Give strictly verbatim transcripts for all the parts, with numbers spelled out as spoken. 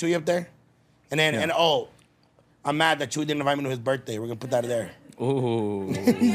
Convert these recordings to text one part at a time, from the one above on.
Chewy up there? And then, Yeah. and oh, I'm mad that Chewy didn't invite me to his birthday. We're going to put that there. Ooh.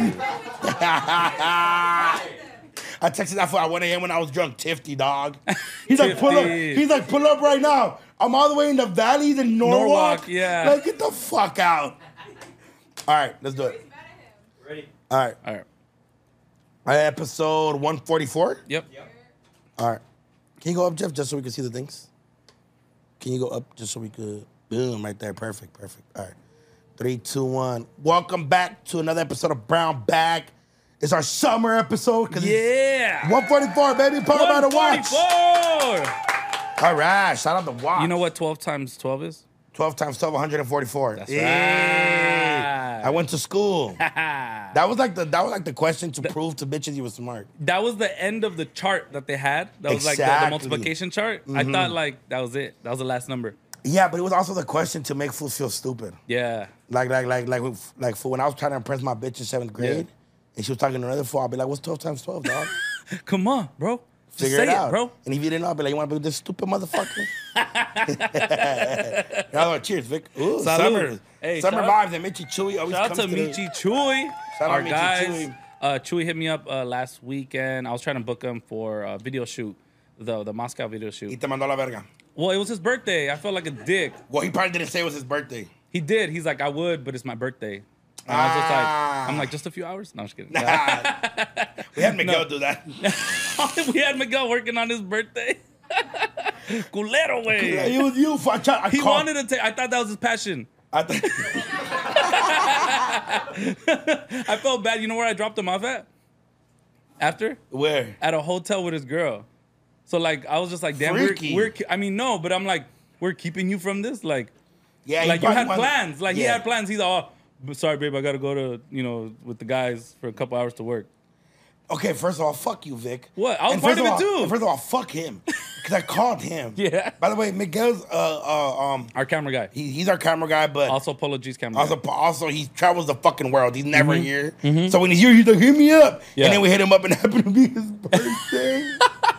I texted that for at one a.m. when I was drunk. Tifty, dog. He's like, pull up. Tifty. He's like, pull up right now. I'm all the way in the valleys in Norwalk. Norwalk, yeah. Like, get the fuck out. All right, let's do it. Ready? All right. All right. All right, episode one forty-four. Yep. All right. Can you go up, Jeff, just so we can see the things? Can you go up just so we could? Boom, right there. Perfect, perfect. All right. Three, two, one. Welcome back to another episode of Brown Bag. It's our summer episode. Yeah. one forty-four, baby. Powered by the watch. one forty-four. All right. Shout out the watch. You know what twelve times twelve is? twelve times twelve, one forty-four. That's Yeah. right. I went to school. that That was like the that was like the question to prove to bitches you were smart. was the end of the chart that they had. That was like the, the Exactly. multiplication chart. I thought like that was it. That was the last number. Yeah, but it was also the question to make fools feel stupid. Yeah. Like like like like like for when I was trying to impress my bitch in seventh grade, and she was talking to another fool, I'd be like, "What's twelve times twelve, dog? Come on, bro. Just Figure say it out, bro. And if you didn't know, I'd be like, "You want to be with this stupid motherfucker?" Like, cheers, Vic. Ooh, Salud. summer, Hey, summer shout vibes. And Michi Chewy always Shout out comes to through. Michi Chewy. Shout out Our Michi guys. Chewy. Uh, Chewy hit me up uh, last weekend. I was trying to book him for a video shoot, the the Moscow video Y shoot. te mandó la verga. Well, it was his birthday. I felt like a dick. Well, he probably didn't say it was his birthday. He did. He's like, I would, but it's my birthday. And I was just Ah. like, I'm like, just a few hours? No, I'm just kidding. We had Miguel do that. We had Miguel working on his birthday. Culero way. It was you. For, I, tried, I He called- wanted to take. I thought that was his passion. I th- I felt bad. You know where I dropped him off at? After? Where? At a hotel with his girl. So like, I was just like, damn, we're, Freaky. we're. I mean, no, but I'm like, we're keeping you from this. Like, Yeah, he like you probably had wanted- plans. Like he Yeah. had plans. He's all, sorry, babe, I gotta go to you know with the guys for a couple hours to work. Okay, first of all, fuck you, Vic. What? I was And part first of it all- too. and First of all, fuck him. Because I called him. Yeah. By the way, Miguel's, uh, uh, um, Our camera guy. he, he's our camera guy, but Also Polo G's camera also, guy. also he travels the fucking world. He's never here. So when he's here, he's like, hit me up. Yeah. And then we hit him up and it happened to be his birthday.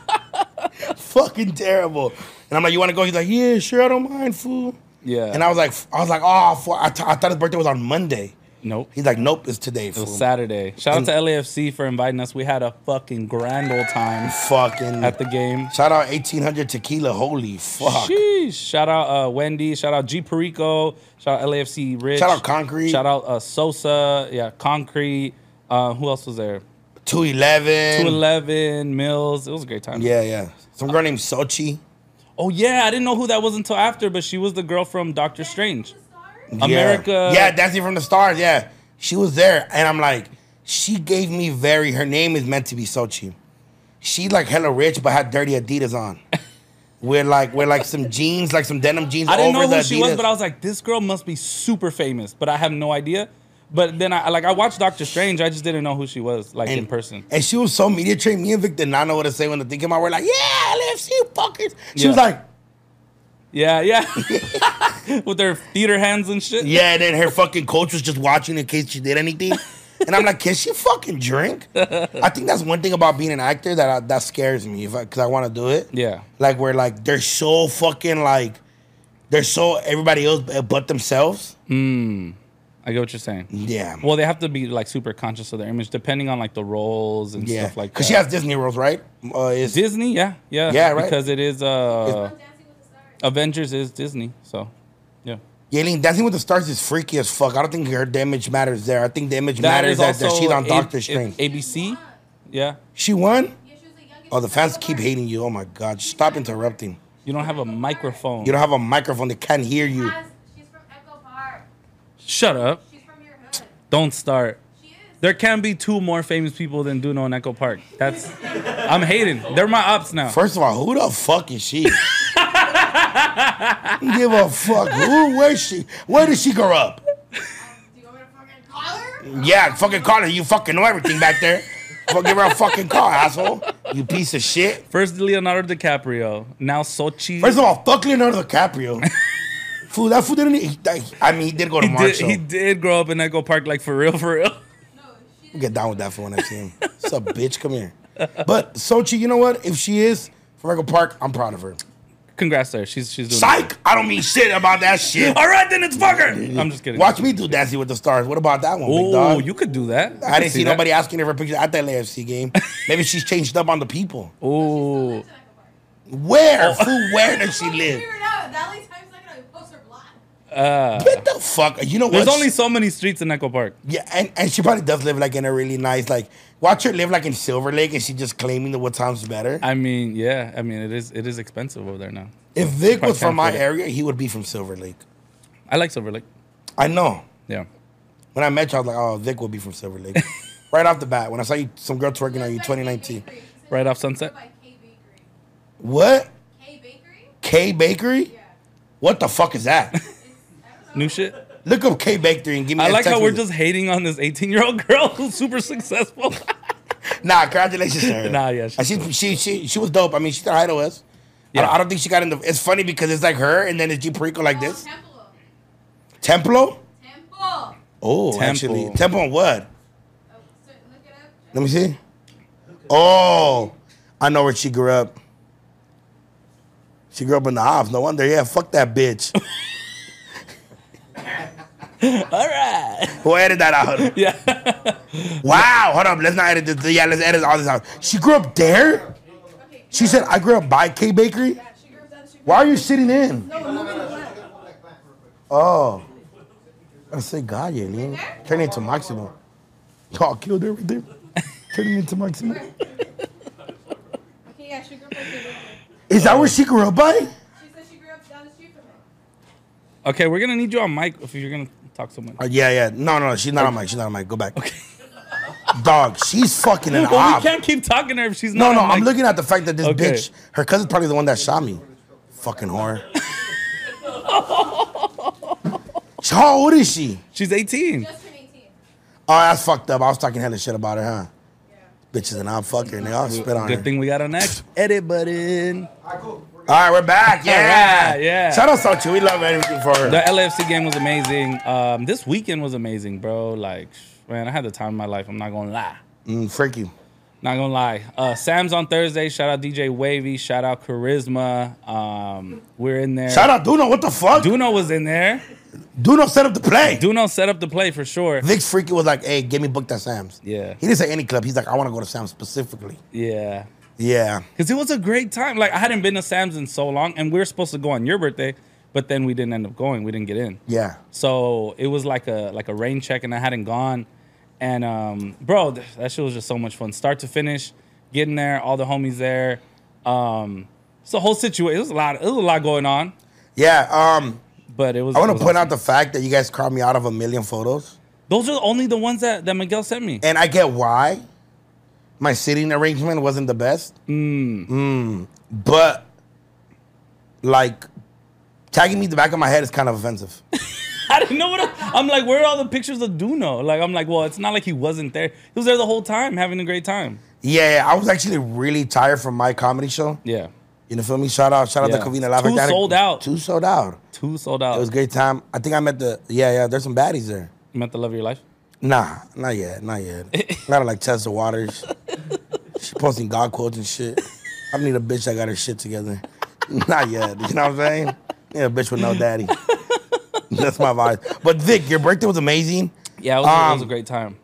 Fucking terrible. And I'm like, you want to go? He's like, yeah, sure, I don't mind, fool. Yeah. And I was like, I was like, oh, fuck. I, t- I thought his birthday was on Monday. Nope. He's like, nope, it's today, It fool. was Saturday. Shout out And- to L A F C for inviting us. We had a fucking grand old time Fucking. at the game. Shout out eighteen hundred Tequila. Holy fuck. Sheesh. Shout out uh, Wendy. Shout out G Perico. Shout out L A F C Rich. Shout out Concrete. Shout out uh, Sosa. Yeah, Concrete. Uh, who else was there? two eleven. two eleven, Mills. It was a great time. Yeah, yeah. Some girl named Sochi. Oh, yeah. I didn't know who that was until after, but she was the girl from Doctor Strange. Yeah. America- Yeah, Dancing from the Stars. Yeah. She was there. And I'm like, she gave me very, her name is meant to be Sochi. She like hella rich, but had dirty Adidas on. With like, with like some jeans, like some denim jeans I didn't over know the who she Adidas. was, but I was like, this girl must be super famous, but I have no idea. But then I like I watched Doctor Strange. I just didn't know who she was, like in person. And she was so media trained. Me and Vic did not know what to say when the thing came out. We're like, yeah, L A F C, you fuckers. She Yeah. was like, Yeah, yeah. With their theater hands and shit. yeah, and then her fucking coach was just watching in case she did anything. And I'm like, can she fucking drink? I think that's one thing about being an actor that I, that scares me, if I, because I want to do it. Yeah. Like, where, like, they're so fucking, like, they're so everybody else but themselves. I get what you're saying. Yeah. Well, they have to be like super conscious of their image, depending on like the roles and yeah. stuff like that. Because she has Disney roles, right? Uh, is Disney, yeah, yeah, Yeah, right. Because it is uh, Dancing with the Stars. Avengers is Disney, so yeah. Yaelin, Dancing with the Stars is freaky as fuck. I don't think her image matters there. I think the image That matters is that, that also she's on A- Doctor A- Strange. A B C, yeah. She won? Yeah, she was the youngest. Oh, the fans keep hating you. Oh, my God. Stop interrupting. You don't have a microphone. You don't have a microphone. They can't hear you. Has- She's from Echo Park. Shut up! She's from your hood. Don't start. She is. There can be two more famous people than Duno and Echo Park. That's I'm hating. They're my ops now. First of all, who the fuck is she? Give a fuck. Who? Where's she? Where did she grow up? Do you want me to fucking call her? Yeah, fucking call her. You fucking know everything back there. Fuck, give her a fucking call, asshole. You piece of shit. First Leonardo DiCaprio, now Sochi. First of all, fuck Leonardo DiCaprio. Fool, that fool didn't. He, I mean, he did go to he did, Marshall. he did grow up in Echo Park, like for real, for real. No, she I'll get down with that for when I see him. What's up, bitch? Come here. But Sochi, you know what? If she is from Echo Park, I'm proud of her. Congrats to her. She's she's doing. Psych! I don't mean shit about that shit. All right, then it's fucker. I'm just kidding. Watch me do Dancing with the Stars. What about that one, big Oh, dog? you could do that. I didn't see, nobody asking her for pictures at that L A F C game. Maybe she's changed up on the people. Oh, Where? Fool, where does she Fucking live? figure it out. That only time's not gonna post her block. uh, Get the fuck. You know there's what? only so many streets in Echo Park. Yeah, and, and she probably does live like in a really nice, like, watch her live like in Silver Lake and she just claiming that what sounds better. I mean, yeah. I mean, it is it is expensive over there now. If Vic Probably was from can't my afford it. area, he would be from Silver Lake. I like Silver Lake. I know. Yeah. When I met you, I was like, oh, Vic will be from Silver Lake. Right off the bat, when I saw you, some girl twerking on you, twenty nineteen. Right off Sunset? By K Bakery. What? K Bakery? K Bakery? Yeah. What the fuck is that? It's, I don't know. New shit. Look up K Bakery and give me I a like text how we're message. just hating on this eighteen-year-old girl who's super successful. Nah, congratulations to her. Nah, yeah, she's And she, cool. she, she, she was dope. I mean, she did Idol us. I, Yeah. don't, I don't think she got in the... It's funny because it's like her and then it's G Perico like Oh, this. Temple. Templo? Temple. Oh, Temple. actually. Temple on what? Oh, so look it up. Let me see. Oh, I know where she grew up. She grew up in the Hobbs. No wonder. Yeah, fuck that bitch. All right. Who edited that out? Yeah. Wow. Hold up. Let's not edit this. Yeah, let's edit all this out. She grew up there? Okay. She said, I grew up by K Bakery? Yeah, she grew up down the street. Why are you sitting in? No, we're moving to the left. Oh. I say, God, yeah, man. Turn it into Maximo. Y'all killed her right there. Turn it into Maximo. Okay, yeah, she grew up by K Bakery. Is that where she grew up by? She said she grew up down the street from it. Okay, we're gonna need you on mic if you're gonna talk so much. Uh, yeah, yeah. No, no, she's not on mic. She's not on mic. Go back. Okay. Dog, she's fucking an Well, we op. can't keep talking to her if she's No, not. no, on I'm mic. looking at the fact that this Okay. bitch, her cousin's probably the one that shot me. Fucking whore. How old is she? She's eighteen. Just turned eighteen. Oh, that's fucked up. I was talking hella shit about her, huh? Yeah. Bitches and I'm fucking, and they all spit on Good her. thing we got our next edit button. All right, we're back. Yeah. right, yeah. Shout out Sochi. We love everything for her. The L A F C game was amazing. Um, this weekend was amazing, bro. Like, man, I had the time of my life. I'm not gonna lie. Mm, freaky. Not gonna lie. Uh, Sam's on Thursday. Shout out D J Wavy. Shout out Charisma. Um, we're in there. Shout out Duno. What the fuck? Duno was in there. Duno set up the play. Duno set up the play for sure. Vic's freaky was like, hey, get me booked at Sam's. Yeah. He didn't say any club. He's like, I want to go to Sam's specifically. Yeah. Yeah. Because it was a great time. Like, I hadn't been to Sam's in so long, and we were supposed to go on your birthday, but then we didn't end up going. We didn't get in. Yeah. So it was like a like a rain check, and I hadn't gone. And um, bro, th- that shit was just so much fun, start to finish. Getting there, all the homies there. Um, it's a whole situation. It was a lot. It was a lot going on, Yeah. Um, but it was. I want it to was point awesome. out the fact that you guys called me out of a million photos. Those are only the ones that, that Miguel sent me. And I get why. My sitting arrangement wasn't the best. Mm. Mm. But, like, tagging me in the back of my head is kind of offensive. I didn't know what I, I'm like. Where are all the pictures of Duno? Like, I'm like, well, it's not like he wasn't there. He was there the whole time, having a great time. Yeah, I was actually really tired from my comedy show. Yeah, You know, feel me? Shout out, shout out Yeah. to Covina Laugh Two Organic. sold out. Two sold out. two sold out. It was a great time. I think I met the, yeah, yeah, there's some baddies there. You met the love of your life. Nah, not yet, not yet. Not like Tessa Waters. She posting God quotes and shit. I need a bitch that got her shit together. Not yet. You know what I'm saying? Yeah, a bitch with no daddy. That's my vibe. But Vic, your birthday was amazing. Yeah, it was, it was a Um, great time.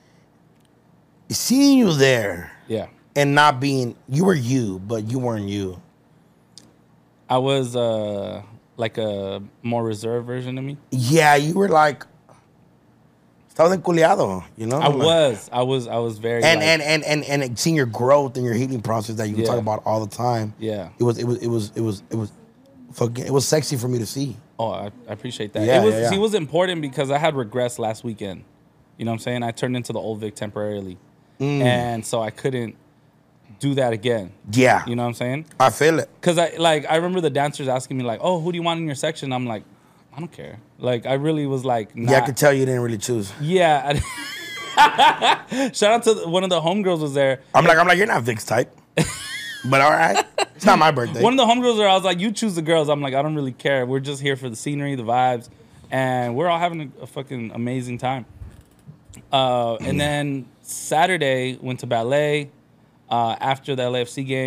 Seeing you there Yeah, and not being, you were you, but you weren't you. I was uh like a more reserved version of me. Yeah, you were like, estabas enculiado, you know? I Like- was, I was, I was very. And, like, and, and, and, and seeing your growth and your healing process that you Yeah. talk about all the time. Yeah. It was, it was, it was, it was, it was, fucking, it was sexy for me to see. Oh, I, I appreciate that. Yeah, it was yeah, yeah. he was important because I had regrets last weekend. You know what I'm saying? I turned into the old Vic temporarily. Mm. And so I couldn't do that again. Yeah. You know what I'm saying? I feel it. Cuz I like I remember the dancers asking me like, "Oh, who do you want in your section?" I'm like, "I don't care." Like I really was like, not, Yeah, I could tell you didn't really choose. Yeah. I- Shout out to the- one of the homegirls was there. I'm like, I'm like, you're not Vic's type. But all right. It's not my birthday. One of the homegirls there, I was like, "You choose the girls." I'm like, "I don't really care. We're just here for the scenery, the vibes, and we're all having a, a fucking amazing time." Uh, and then Saturday went to ballet uh, after the L A F C game.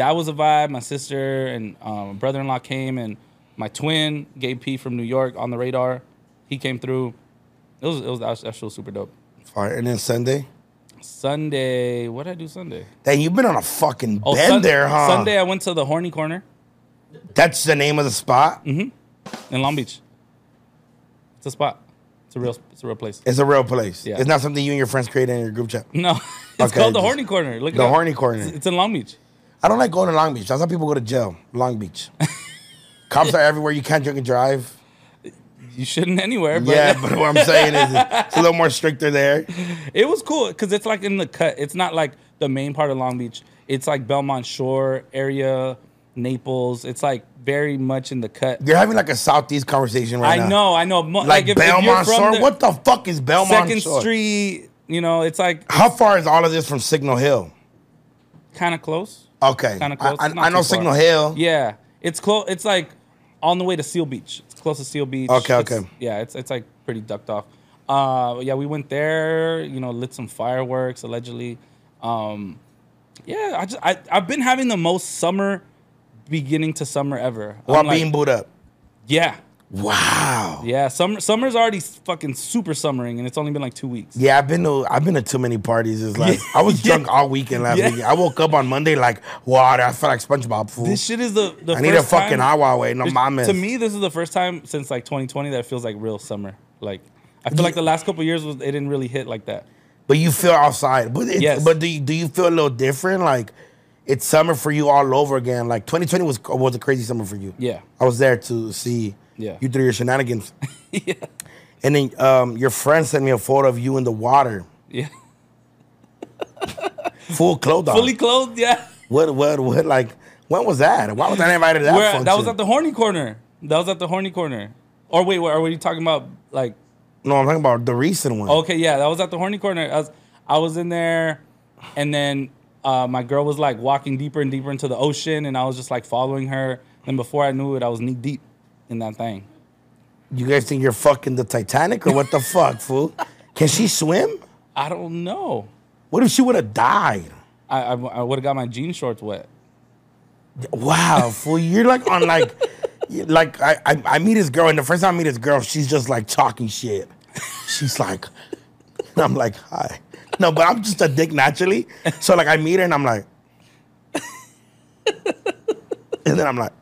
that was a vibe. My sister and um, brother-in-law came, and my twin, Gabe P from New York, on the radar. He came through. It was it was that shit was super dope. Fire. And then Sunday. Sunday, what did I do Sunday? Dang, you've been on a fucking Oh, bend Sun- there, huh? Sunday I went to the Horny Corner That's the name of the spot. in Long Beach. It's a spot. It's a real it's a real place. It's a real place. Yeah. It's not something you and your friends created in your group chat. No, it's Okay, called the just- Horny Corner. Look it The up. Horny Corner. It's, it's in Long Beach. I don't like going to Long Beach. That's how people go to jail. Long Beach. Cops are everywhere. You can't drink and drive. You shouldn't anywhere. But Yeah, but what I'm saying is it's a little more stricter there. it was cool because it's like in the cut. It's not like the main part of Long Beach. It's like Belmont Shore area, Naples. It's like very much in the cut. You're having like a Southeast conversation right I now. know, I know. Mo- Like, if, if you're Belmont from Shore? the What the fuck is Belmont Second Shore? Street, you know, it's like How far is all of this from Signal Hill? kind of close. Okay. Kind of close. I, I, It's not I know too far. Signal Hill. Yeah, it's close. It's like on the way to Seal Beach. It's close to Seal Beach. Okay, It's- okay. Yeah, it's it's like pretty ducked off. Uh, yeah, we went there. You know, lit some fireworks allegedly. Um, yeah, I just I I've been having the most summer, beginning to summer ever. While I'm like, being booed up. yeah, Wow. yeah. Summer summer's already fucking super summering, and it's only been like two weeks. Yeah, I've been to I've been to too many parties. It's like I was Yeah. drunk all weekend last Yeah. weekend. I woke up on Monday like, wow, I feel like SpongeBob fool. This shit is the the I first need a fucking time, Huawei. No It's- mames. To me, this is the first time since like twenty twenty that it feels like real summer. Like I feel like the last couple of years was it didn't really hit like that. But you feel outside. But it's, Yes. but do you, do you feel a little different? Like it's summer for you all over again. Like twenty twenty was was a crazy summer for you. Yeah. I was there to see Yeah. you through your shenanigans. yeah, And then um, your friend sent me a photo of you in the water, yeah. full clothed on. Fully clothed. Yeah. What what what? Like when was that? Why was I invited to that Where, function? that was at the Horny Corner. That was at the Horny Corner. Or wait, what, are you talking about? Like, No, I'm talking about the recent one. okay, yeah, that was at the Horny Corner. I was, I was in there, and then uh, my girl was like walking deeper and deeper into the ocean, and I was just like following her. And before I knew it, I was knee deep in that thing. You guys think you're fucking the Titanic or what the fuck, fool? Can she swim? I don't know. What if she would have died? I I, I would have got my jean shorts wet. Wow, fool, you're like on like, like I, I I meet this girl, and the first time I meet this girl, she's just like talking shit. She's like, I'm like, hi. No, but I'm just a dick naturally. So like I meet her and I'm like, and then I'm like,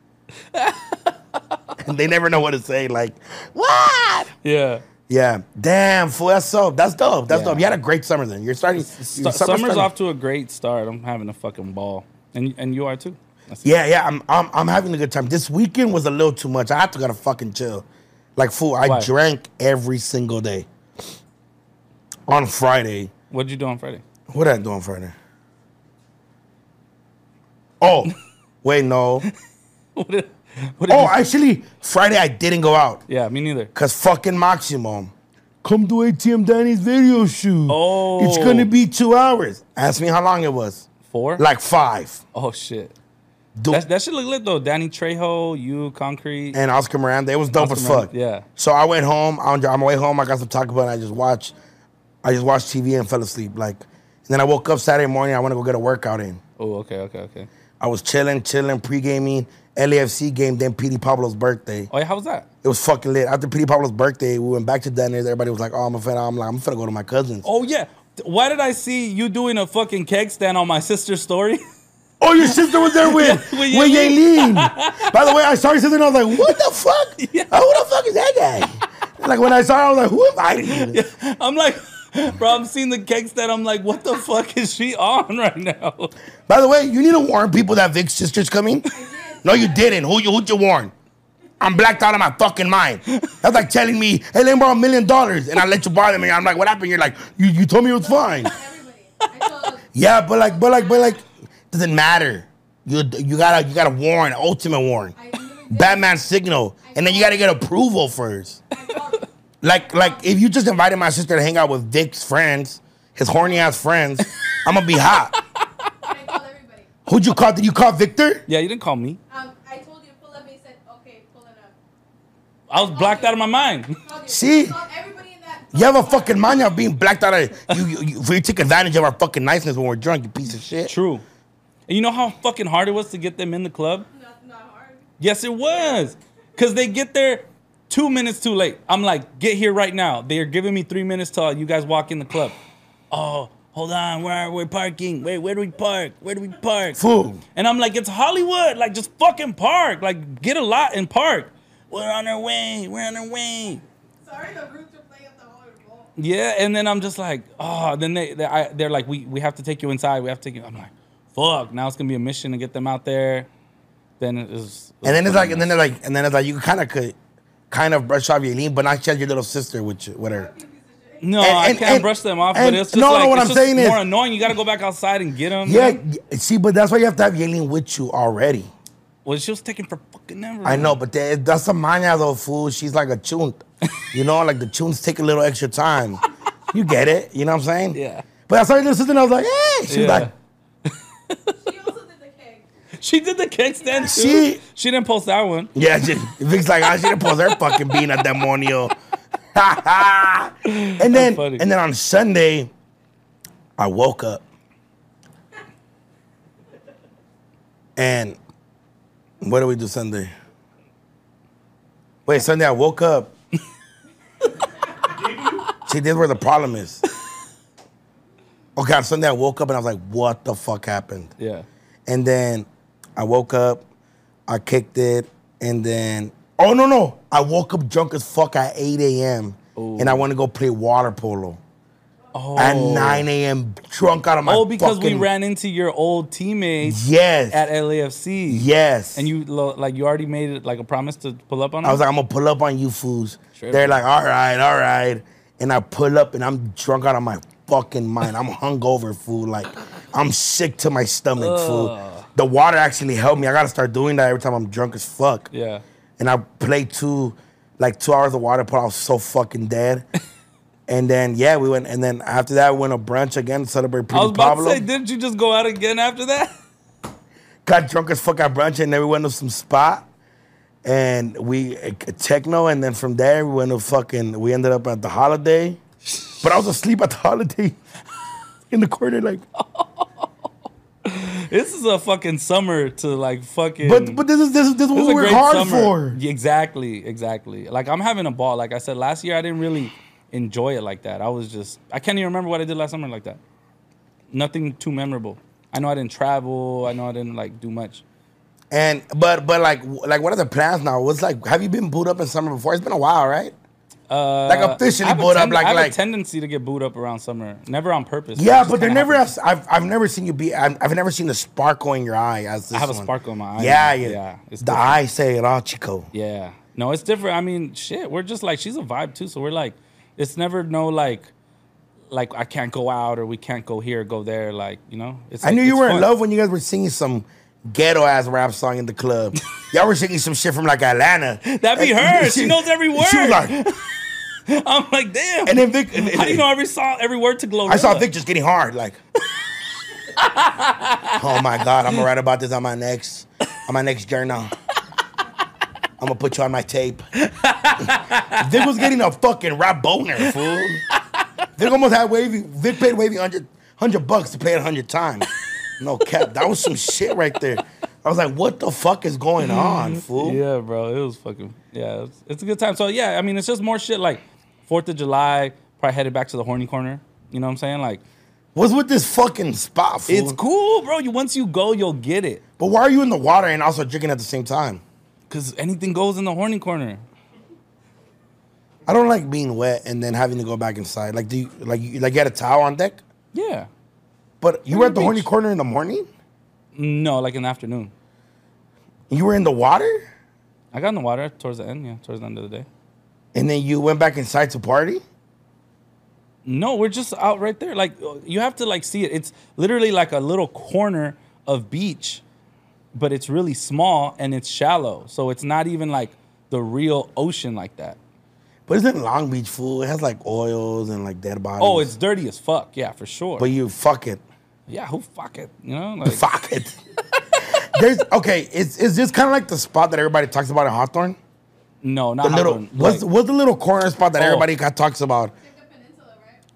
and they never know what to say. Like, what? Yeah. Yeah, damn, fool, that's so, that's dope. That's Yeah. dope. You had a great summer then. You're starting. St- your summer's starting- off to a great start. I'm having a fucking ball, and and you are too. I see. Yeah, yeah, I'm, I'm I'm having a good time. This weekend was a little too much. I had to gotta fucking chill. Like, fool, I Why? drank every single day. On Friday, What'd you do on Friday? what did I do on Friday? Oh, wait, no. what did, what did Oh, you, actually, Friday I didn't go out. yeah, me neither. Cause fucking Maximum. Come to A T M Danny's video shoot. Oh. It's gonna be two hours. Ask me how long it was. Four? Like five. Oh shit. Dude, That that should look lit though. Danny Trejo, you, Concrete. and Oscar Miranda. It was dope Oscar as Miranda, fuck. yeah. So I went home. On on my way home, I got some Taco Bell and I just watched. I just watched T V and fell asleep. Like, and then I woke up Saturday morning. I want to go get a workout in. Oh, okay, okay, okay. I was chilling, chilling, pre-gaming. L A F C game, then P D Pablo's birthday. Oh yeah, how was that? It was fucking lit. After P D Pablo's birthday, we went back to Denny's. Everybody was like, "Oh, I'm a fan." I'm like, "I'm finna go to my cousin's." Oh yeah. Why did I see you doing a fucking keg stand on my sister's story? Oh, your sister was there with with with Yaelin. Yaelin. By the way, I saw your sister and I was like, "What the fuck? Yeah. Oh, who the fuck is that guy?" Like when I saw her, I was like, "Who invited you?" I'm like, bro, I'm seeing the keg stand. I'm like, what the fuck is she on right now? By the way, you need to warn people that Vic's sister's coming. No, you didn't. Who you who'd you warn? I'm blacked out of my fucking mind. That's like telling me, "Hey, let me borrow a million dollars," and I let you bother me. I'm like, "What happened?" You're like, "You you told me it was fine." Everybody. I told Yeah, but like, but like, but like, doesn't matter. You you gotta you gotta warn, ultimate warn, I literally did. Batman signal, and then you gotta get approval first. I told her. Like like if you just invited my sister to hang out with Vic's friends, his horny ass friends, I'm gonna be hot. I told everybody. Who'd you call? Did you call Victor? Yeah, you didn't call me. Um, I told you pull up, and he said, "Okay, pull it up." I was blacked out of my mind. Told you. See? I told everybody in that. You have a fucking mind of being blacked out of you. You, you, you, you take advantage of our fucking niceness when we're drunk, you piece of shit. True. And you know how fucking hard it was to get them in the club? Not, not hard. Yes, it was. Because they get there two minutes too late. I'm like, get here right now. They're giving me three minutes till you guys walk in the club. Oh, hold on. Where are we parking? Wait, where do we park? Where do we park? Fool. And I'm like, it's Hollywood. Like, just fucking park. Like, get a lot and park. We're on our way. We're on our way. Sorry, the roots are playing at the Hollywood Bowl. Yeah, and then I'm just like, oh, then they, they I, they're like, we, we have to take you inside. We have to take you. I'm like, fuck. Now it's going to be a mission to get them out there. Then it was. And then it's like, and then it's like, and then it's like, you kind of could, kind of brush off Yaelin, but not share your little sister with you, with her. No, And- I and- can't and- brush them off, and- but it's just no, no, like, what it's I'm just saying is- more annoying. You got to go back outside and get them. Yeah, You know? y- see, but that's why you have to have Yaelin with you already. Well, she was taking for fucking ever. I know, but that, that's a maña though, fool. She's like a chunt. You know, like the chunts take a little extra time. You get it? You know what I'm saying? Yeah. But I saw your little sister and I was like, hey. She was Yeah. like, She also did the cake. She did the cake stand too. She- She didn't post that one. yeah, she, Vic's like, I should have posed her fucking being a demonio. and then, funny. and then on Sunday, I woke up and what do we do Sunday? Wait, Sunday I woke up. See, this is where the problem is. Okay, on Sunday I woke up and I was like, what the fuck happened? Yeah. And then I woke up, I kicked it, and then, oh, no, no. I woke up drunk as fuck at eight a.m. and I want to go play water polo. Oh. At nine a.m. drunk out of my Oh, because fucking... we ran into your old teammates Yes. at L A F C. Yes. And you lo- like you already made it like a promise to pull up on them? I was like, I'm going to pull up on you fools. Sure. They're like, all right, all right. And I pull up and I'm drunk out of my fucking mind. I'm hungover, fool. Like, I'm sick to my stomach, fool. The water actually helped me. I got to start doing that every time I'm drunk as fuck. Yeah. And I played two, like two hours of water polo. I was so fucking dead. And then, yeah, we went, and then after that, we went to brunch again to celebrate I Pretty was about Pablo. to say, didn't you just go out again after that? Got drunk as fuck at brunch, and then we went to some spot, and we, uh, techno, and then from there, we went to fucking, we ended up at the Holiday. But I was asleep at the Holiday in the corner, like. This is a fucking summer to like fucking. But but this is this is this is This what is we a work great hard summer. for. Yeah, exactly, exactly. Like I'm having a ball. Like I said last year, I didn't really enjoy it like that. I was just, I can't even remember what I did last summer like that. Nothing too memorable. I know I didn't travel. I know I didn't like do much. And but but like like what are the plans now? What's like? Have you been booed up in summer before? It's been a while, right? Uh, Like officially I have a booed up, tend- like- I have like- a tendency to get booed up around summer. Never on purpose. Yeah, It just but there kinda never happens. have. I've I've never seen you be. I've, I've never seen the sparkle in your eye as this I have a one. sparkle in my eye. Yeah, now. yeah. Yeah, it's the different. eyes say it all, Chico. Yeah. No, it's different. I mean, shit, we're just like, she's a vibe too. So we're like, it's never no like, like I can't go out or we can't go here, go there. Like, you know, it's I like, knew you it's were in fun. love when you guys were singing some ghetto ass rap song in the club. Y'all were singing some shit from like Atlanta. That'd be her. She knows every word. She was like, I'm like, damn. and then Vic. How do you know every song, every word to Glorilla? I saw Vic just getting hard, like. Oh my God, I'm gonna write about this on my next, on my next journal. I'm gonna put you on my tape. Vic was getting a fucking rap boner, fool. Vic almost had Wavy. Vic paid Wavy hundred, hundred bucks to play it a hundred times. No cap, that was some shit right there. I was like, what the fuck is going on, fool? Yeah, bro. It was fucking, yeah, it's, it's a good time. So, yeah, I mean, it's just more shit like fourth of July, probably headed back to the horny corner. You know what I'm saying? Like, What's with this fucking spot, fool? it's cool, bro. You Once you go, you'll get it. But why are you in the water and also drinking at the same time? Because anything goes in the horny corner. I don't like being wet and then having to go back inside. Like, do you like you like you had a towel on deck? Yeah. But you On were the at the horny beach. corner in the morning? No, like in the afternoon. You were in the water? I got in the water towards the end, yeah, towards the end of the day. And then you went back inside to party? No, we're just out right there. Like, you have to, like, see it. It's literally like a little corner of beach, but it's really small and it's shallow. So it's not even, like, the real ocean like that. But isn't Long Beach, fool? It has like oils and like dead bodies. Oh, it's dirty as fuck. Yeah, for sure. But you fuck it. yeah, who fuck it? You know? Like, Fuck it. There's okay, is is this kind of like the spot that everybody talks about in Hawthorne? no, not The little Hawthorne. what's Like, what's the little corner spot that Oh. everybody got talks about? Like the peninsula, right?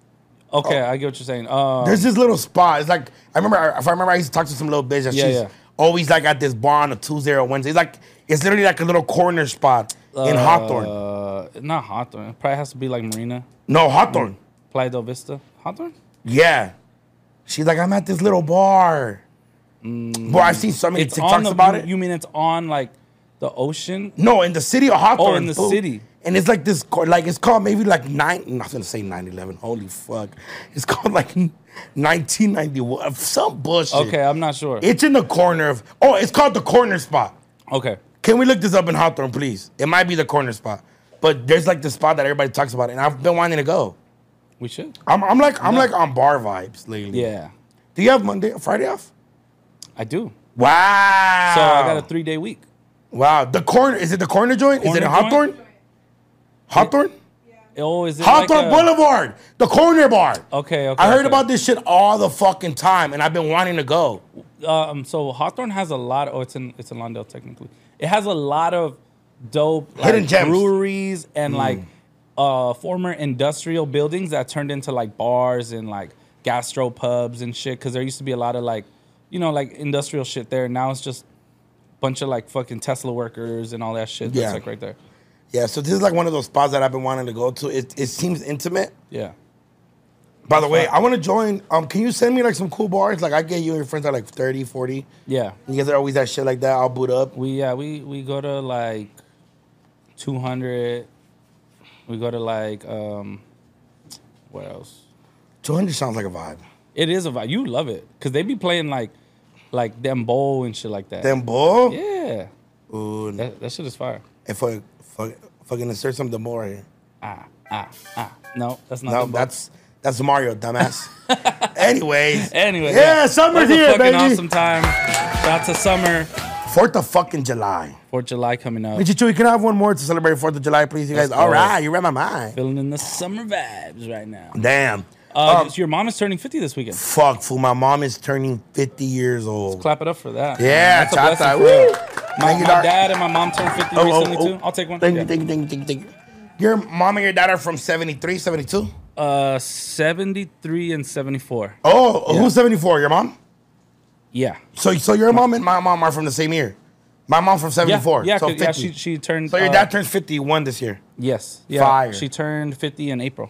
Okay, I get what you're saying. Um, There's this little spot. It's like I remember. If I remember, I used to talk to some little bitch. And Yeah, she's yeah. always like at this bar on a Tuesday or Wednesday. It's like it's literally like a little corner spot in Hawthorne. Uh, not Hawthorne. It probably has to be like Marina, No, Hawthorne. Playa del Vista. Hawthorne? Yeah. She's like, I'm at this little bar. Boy, I've seen so many It's on TikToks the. about you, it. you mean it's on like the ocean? No, in the city of Hawthorne. Oh, in the fool. city. And it's like this, co- like it's called maybe like nine. I'm not gonna say nine eleven. Holy fuck! It's called like nineteen ninety-one. Some bullshit. Okay, I'm not sure. It's in the corner of. Oh, it's called the corner spot. Okay. Can we look this up in Hawthorne, please? It might be the corner spot, but there's like the spot that everybody talks about, and I've been wanting to go. We should. I'm, I'm like, I'm like on bar vibes lately. Yeah, Do you have Monday, Friday off? I do. Wow. So I got a three day week. Wow. The corner, is it the corner joint? is it in Corner Hawthorne? joint? Hawthorne? Oh, is it Hawthorne like a- Boulevard, the corner bar. Okay, okay. I heard okay. about this shit all the fucking time, and I've been wanting to go. Um, so Hawthorne has a lot. Oh, it's in it's in Lawndale technically. It has a lot of dope like, Hidden gems. breweries and like uh former industrial buildings that turned into like bars and like gastro pubs and shit. Because there used to be a lot of like, you know, like industrial shit there. Now it's just a bunch of like fucking Tesla workers and all that shit. That's Yeah. like right there. Yeah, so this is like one of those spots that I've been wanting to go to. It, it seems intimate. Yeah. By the way, I want to join. Um, can you send me like some cool bars? Like I get you and your friends are like thirty, forty. Yeah. You guys are always that shit like that. I'll boot up. We yeah we we go to like two hundred. We go to like um, what else? two hundred sounds like a vibe. It is a vibe. You love it because they be playing like like Dembo and shit like that. Then bull. Yeah, Ooh, that, that shit is fire. if I fuck, fucking insert some more here. Ah ah ah. No, that's not. No, Dembo. that's that's Mario, dumbass. Anyways. anyway. Yeah, summer's It was a here, fucking baby. awesome time. Shout out to summer. Fourth of fucking July. Fourth of July coming up. Michi Chewy, can I have one more to celebrate Fourth of July, please, you guys? Let's All go. right, you read my mind. Feeling in the summer vibes right now. Damn. Uh, Um, so your mom is turning fifty this weekend. Fuck, fool. My mom is turning fifty years old. Clap it up for that. Yeah, That's a chata. blessing for Woo. real. My, Thank you, my Doc. dad and my mom turned fifty Oh, oh, recently oh. too. I'll take one. Thank Yeah. you, thank you, thank you, thank you, thank you. Your mom and your dad are from seventy-three, seventy-two? Uh, seventy-three and seventy-four. Oh, Yeah. who's seventy-four? Your mom? Yeah. So, so your mom and my mom are from the same year. My mom from Yeah, seventy-four. yeah, so 'cause- yeah. fifty. She she turned. so your uh, dad turns fifty-one this year. Yes. Yeah. Fire. She turned fifty in April.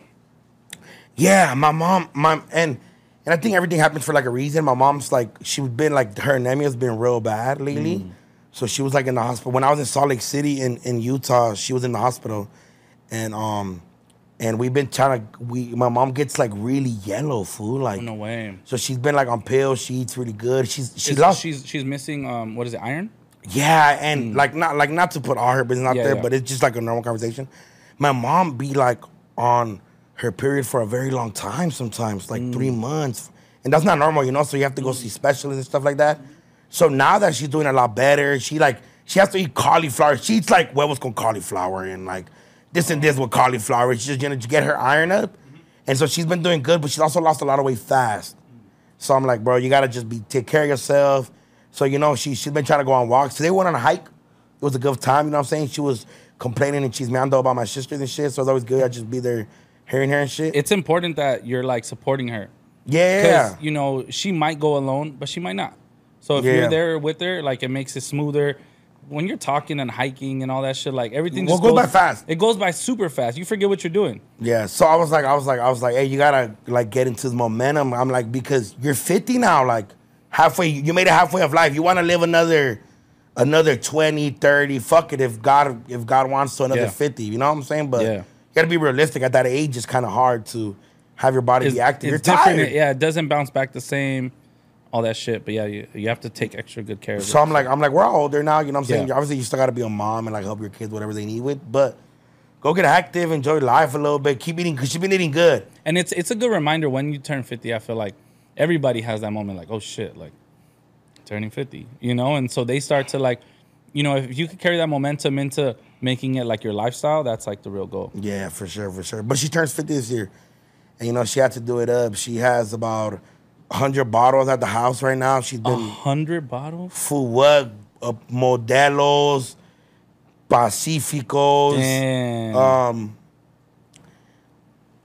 Yeah, my mom, my and and I think everything happens for like a reason. My mom's like she's been like her anemia's been real bad lately, Mm. so she was like in the hospital. When I was in Salt Lake City in, in Utah, she was in the hospital, and um, and we've been trying to. We my mom gets like really yellow, food like. Oh, no way. So she's been like on pills. She eats really good. She's she Is- lost. She's she's missing um what is it, iron? Yeah, and like not like not to put all her business out Mm. Yeah, there, yeah. but it's just like a normal conversation. My mom be like on her period for a very long time sometimes, like Mm. three months. And that's not normal, you know, so you have to go see specialists and stuff like that. So now that she's doing a lot better, she like she has to eat cauliflower. She eats like huevos con cauliflower and like this and this with cauliflower. She's just gonna get her iron up. And so she's been doing good, but she's also lost a lot of weight fast. So I'm like, bro, you gotta just be take care of yourself. So, you know, she, she's been trying to go on walks. Today we went on a hike. It was a good time, you know what I'm saying? She was complaining and chismeando about my sisters and shit. So it was always good. I'd just be there hearing her and shit. It's important that you're like supporting her. yeah. Because, you know, she might go alone, but she might not. So if Yeah. you're there with her, like it makes it smoother. When you're talking and hiking and all that shit, like everything Well, just it goes goes by fast. It goes by super fast. You forget what you're doing. Yeah. So I was like, I was like, I was like, hey, you gotta like get into the momentum. I'm like, because you're fifty now, like halfway, you made it halfway of life. You wanna live another another twenty, thirty, fuck it. If God if God wants to another Yeah. fifty, you know what I'm saying? But Yeah. you gotta be realistic. At that age, it's kind of hard to have your body It's, be active. it's You're different. tired. Yeah, it doesn't bounce back the same, all that shit. But yeah, you, you have to take extra good care of So it. I'm like, I'm like, we're all older now, you know what I'm saying? Yeah. Obviously, you still gotta be a mom and like help your kids, whatever they need with. But go get active, enjoy life a little bit, keep eating, because she's been eating good. And it's it's a good reminder when you turn fifty. I feel like everybody has that moment, like, oh shit, like turning fifty, you know. And so they start to like, you know, if you could carry that momentum into making it like your lifestyle, that's like the real goal. Yeah, for sure, for sure. But she turns fifty this year. And you know, she had to do it up. She has about one hundred bottles at the house right now. She's A been hundred bottles. for what? Uh, Modelos, Pacificos. Damn. Um,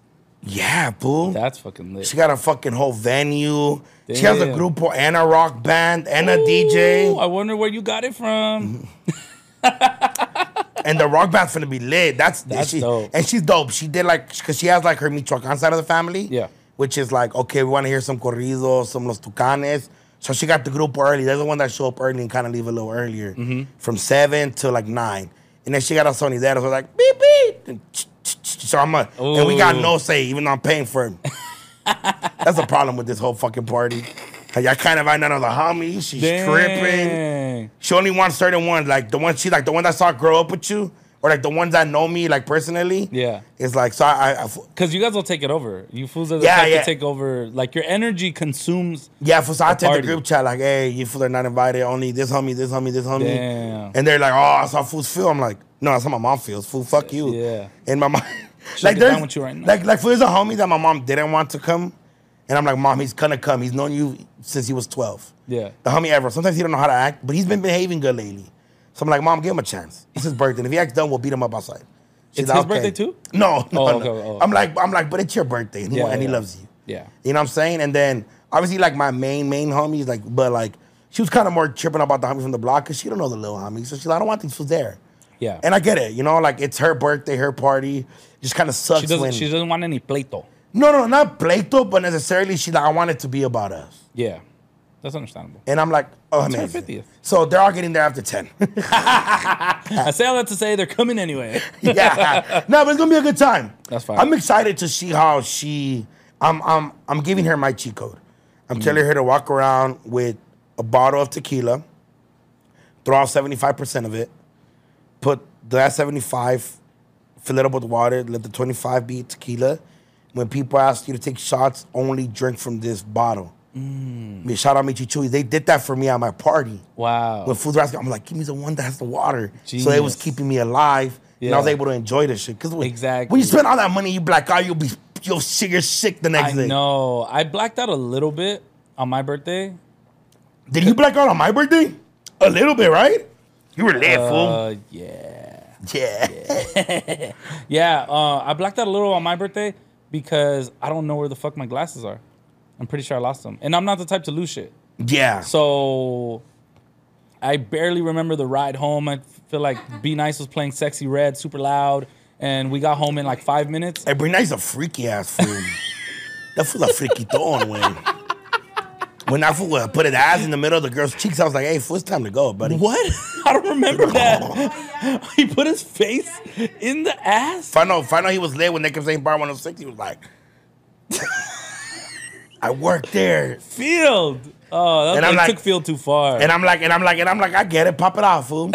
Yeah, fool. That's fucking lit. She got a fucking whole venue. She has a Damn. grupo and a rock band and a D J. Ooh, I wonder where you got it from. And the rock band's finna be lit. That's, That's she, dope. And she's dope. She did like, because she has like her Michoacan side of the family. Yeah. Which is like, okay, we want to hear some corridos, some Los Tucanes. So she got the grupo early. They're the one that show up early and kind of leave a little earlier. Mm-hmm. From seven to like nine. And then she got a Sony there. So like, beep, beep. And so I'm a, and we got Ooh. no say, even though I'm paying for it. That's the problem with this whole fucking party. Like, I kind of invite none of the homies. She's tripping. Dang. She only wants certain ones, like the ones she like the ones I saw grow up with you, or like the ones that know me like personally. Yeah. It's like so I, I, I Because you guys will take it over. You fools are the Yeah, type yeah. to take over. Like, your energy consumes. yeah. So I take the party. group chat like, hey, you fools are not invited. Only this homie, this homie, this homie. Damn. And they're like, oh, I saw fools feel. I'm like, no, that's how my mom feels. Fool, fuck you. Yeah. And my mom, She'll like get down there's with you right now. like like for there's a homie that my mom didn't want to come, and I'm like, mom, he's gonna come. He's known you since he was twelve. Yeah. The homie ever. Sometimes he don't know how to act, but he's been behaving good lately. So I'm like, mom, give him a chance. It's his birthday. And if he acts dumb, we'll beat him up outside. She's It's like, his okay. birthday too? No, no, Oh, no. okay, oh. I'm like, I'm like, but it's your birthday, and he, Yeah, and he yeah. loves you. Yeah. You know what I'm saying? And then obviously like my main main homies, like, but like she was kind of more tripping about the homies from the block because she don't know the little homies. So she's like, I don't want these fools there. Yeah. And I get it, you know, like it's her birthday, her party. Just kind of sucks She doesn't, when she doesn't want any pleito. no, no, not pleito, but necessarily she's like, I want it to be about us. Yeah. That's understandable. And I'm like, oh, It's her amazing. fiftieth. So they're all getting there after ten. I say all that to say they're coming anyway. Yeah. No, but it's gonna be a good time. That's fine. I'm excited to see how she I'm I'm I'm giving her my cheat code. I'm telling her to walk around with a bottle of tequila, throw out seventy-five percent of it, put that seventy-five, fill it up with water, let the twenty-five be tequila. When people ask you to take shots, only drink from this bottle. Mm. Shout out Michichui. They did that for me at my party. Wow. When foods were asking, I'm like, give me the one that has the water. So it was Genius. keeping me alive. And I was Yeah. able to enjoy this shit. Because Exactly. when you spend all that money, you black out, you'll be you'll sick, you're sick the next I day. know. I blacked out a little bit on my birthday. Did you black out on my birthday? A little bit, right? You were lit, fool. Uh, yeah. Yeah. Yeah, uh, I blacked out a little on my birthday because I don't know where the fuck my glasses are. I'm pretty sure I lost them. And I'm not the type to lose shit. Yeah. So I barely remember the ride home. I feel like Be Nice was playing Sexy Red super loud. And we got home in like five minutes. Hey, Brina's a freaky ass fool. That fool's a freaky tone, way. When that fool uh, put his ass in the middle of the girl's cheeks, I was like, hey, fool, it's time to go, buddy. What? I don't remember that. He put his face in the ass? Find out, find out he was lit when they kept saying bar one oh six. He was like, I worked there. Field. Oh, that And I'm it like- took Field too far. And I'm like, and I'm like, and I'm like, I get it. Pop it off, fool.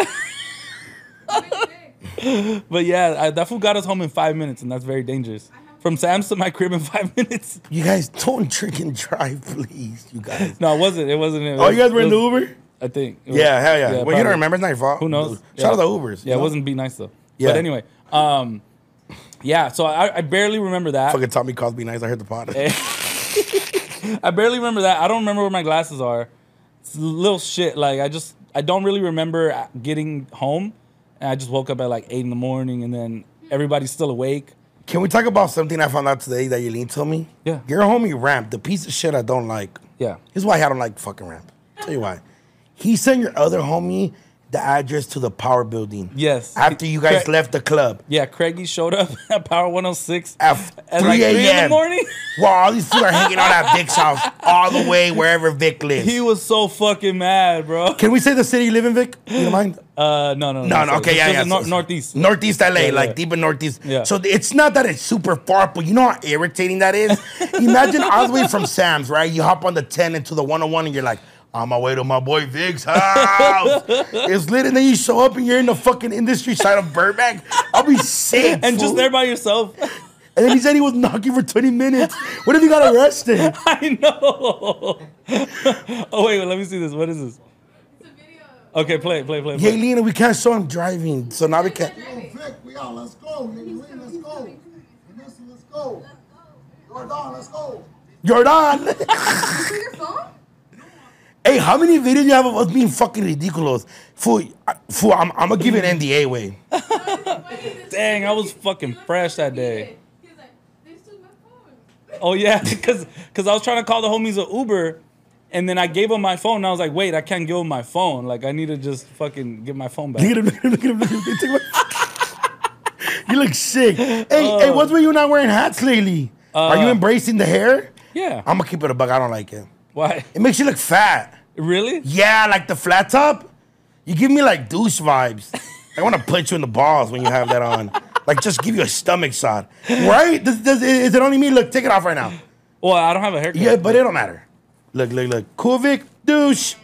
But yeah, I, that fool got us home in five minutes, and that's very dangerous. From Sam's to my crib in five minutes. You guys don't drink and drive, please. You guys. No, it wasn't. It wasn't. It Oh, you guys were it in the was- Uber? I think. It was- Yeah, hell yeah. well, you probably. don't remember. It's not your fault. Who knows? Shout Yeah. out the Ubers. Yeah, you it know? wasn't Be Nice though. Yeah. But anyway, um, yeah. So I, I barely remember that. Fucking Tommy calls me nice. I heard the pod. I barely remember that. I don't remember where my glasses are. It's little shit. Like I just, I don't really remember getting home, and I just woke up at like eight in the morning, and then everybody's still awake. Can we talk about something I found out today that Yelene told me? Yeah. Your homie Ramp, the piece of shit I don't like. Yeah. Here's why I don't like fucking Ramp. Tell you why. He sent your other homie the address to the Power Building. Yes. After you guys Cra- left the club. Yeah, Craigie showed up at Power one oh six At at three like three in the a.m. morning. While all these fools are hanging out at Vic's house all the way wherever Vic lives. He was so fucking mad, bro. Can we say the city you live in, Vic? You don't mind? Uh, no, no, No, no, okay, yeah, yeah. Nor- so- northeast. Northeast L A, Yeah, like yeah. deep in Northeast. Yeah. So it's not that it's super far, but you know how irritating that is? Imagine all the way from Sam's, right? You hop on the ten into the one oh one and you're like, on my way to my boy Vic's house. It's lit, and then you show up and you're in the fucking industry side of Burbank. I'll be sick. And just fool. there by yourself. And then he said he was knocking for twenty minutes. What if he got arrested? I know. Oh wait, let me see this. What is this? It's a video. Okay, play, play, play. play. Hey, Lena, we can't show him driving, so now we can't. Yo, Vic, we out. Let's go. Nigga, let's go. Vanessa, let's go. Jordan, let's go. Jordan. For your phone? Hey, how many videos you have of us being fucking ridiculous? Fool, I- fool I'm, I'm gonna give you an N D A way. Dang, I was fucking fresh that day. He was like, they stole my phone. Oh yeah, because because I was trying to call the homies a Uber, and then I gave them my phone. And I was like, wait, I can't give them my phone. Like I need to just fucking get my phone back. Look at him, look at him, look at him, look at him. Take my- You look sick. Hey, hey, what's with you not wearing hats lately? Are you embracing the hair? Yeah. I'm gonna keep it a buck. I don't like it. Why? It makes you look fat. Really? Yeah, like the flat top. You give me like douche vibes. I want to punch you in the balls when you have that on. Like, just give you a stomach shot. Right? Does, does, is it only me? Look, take it off right now. Well, I don't have a haircut. Yeah, but it don't matter. Look, look, look. Kuvik, douche.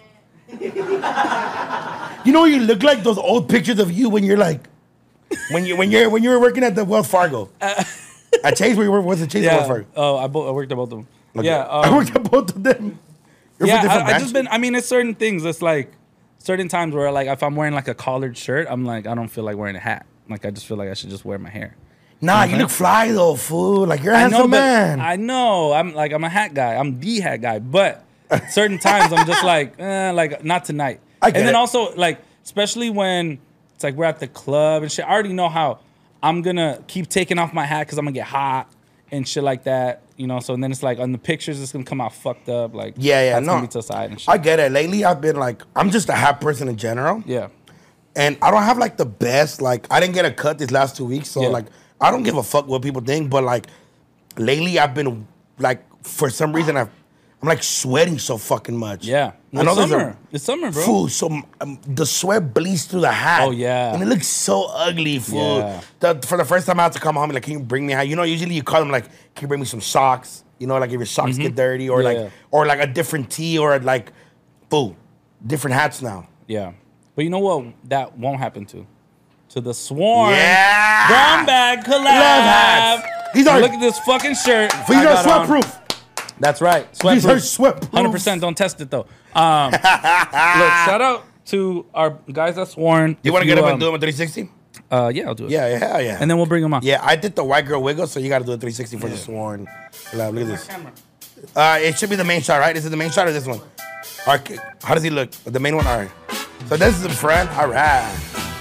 You know what you look like? Those old pictures of you when you're like, when you when you're when you were working at the Wells Fargo. Uh, At Chase, where you were, was it Chase or yeah. Wells Fargo? Oh, I, bo- I worked at both of them. Okay. Yeah. I um, worked at both of them. You're yeah, from different I, I branches? just been. I mean, it's certain things. It's like certain times where, like, if I'm wearing like a collared shirt, I'm like, I don't feel like wearing a hat. Like, I just feel like I should just wear my hair. Nah, you look fly though, fool. Like you're a I know, handsome but man. I know. I'm like, I'm a hat guy. I'm the hat guy. But certain times, I'm just like, eh, like not tonight. I get and then it. also, like, especially when it's like we're at the club and shit. I already know how I'm gonna keep taking off my hat because I'm gonna get hot and shit like that. You know. So then it's like on the pictures, it's gonna come out fucked up. Like, Yeah, yeah, that's no. gonna be to the side and shit. I get it. Lately, I've been like, I'm just a hat person in general. yeah. And I don't have like the best, like, I didn't get a cut these last two weeks. So, Yeah. like, I don't give a fuck what people think. But, like, lately I've been, like, for some reason, I've, I'm like sweating so fucking much. Yeah. I know it's there's summer. a It's summer, bro. fool. So um, the sweat bleeds through the hat. Oh, yeah. And it looks so ugly, fool. Yeah. The, for the first time I had to come home, like, can you bring me a hat? You know, usually you call them, like, can you bring me some socks? You know, like if your socks get dirty or Yeah, like, yeah. or like a different tee or like, fool, different hats now. Yeah. But you know what? That won't happen to. To the Sworn Yeah. Brown Bag collab. hats. These are- Look at this fucking shirt. These I are got sweat on. proof. That's right. These are Sweat sweat proof. one hundred percent. Don't test it though. Um, look, shout out to our guys at Sworn. You If want to get up um, and do them a three sixty? Uh, yeah, I'll do it. Yeah, yeah, hell yeah. And then we'll bring them on. yeah, I did the white girl wiggle, so you got to do a three sixty for the Sworn. Look, look at this. Uh, it should be the main shot, right? Is it the main shot or this one? All right, how does he look? The main one? All right. So this is the front. All right.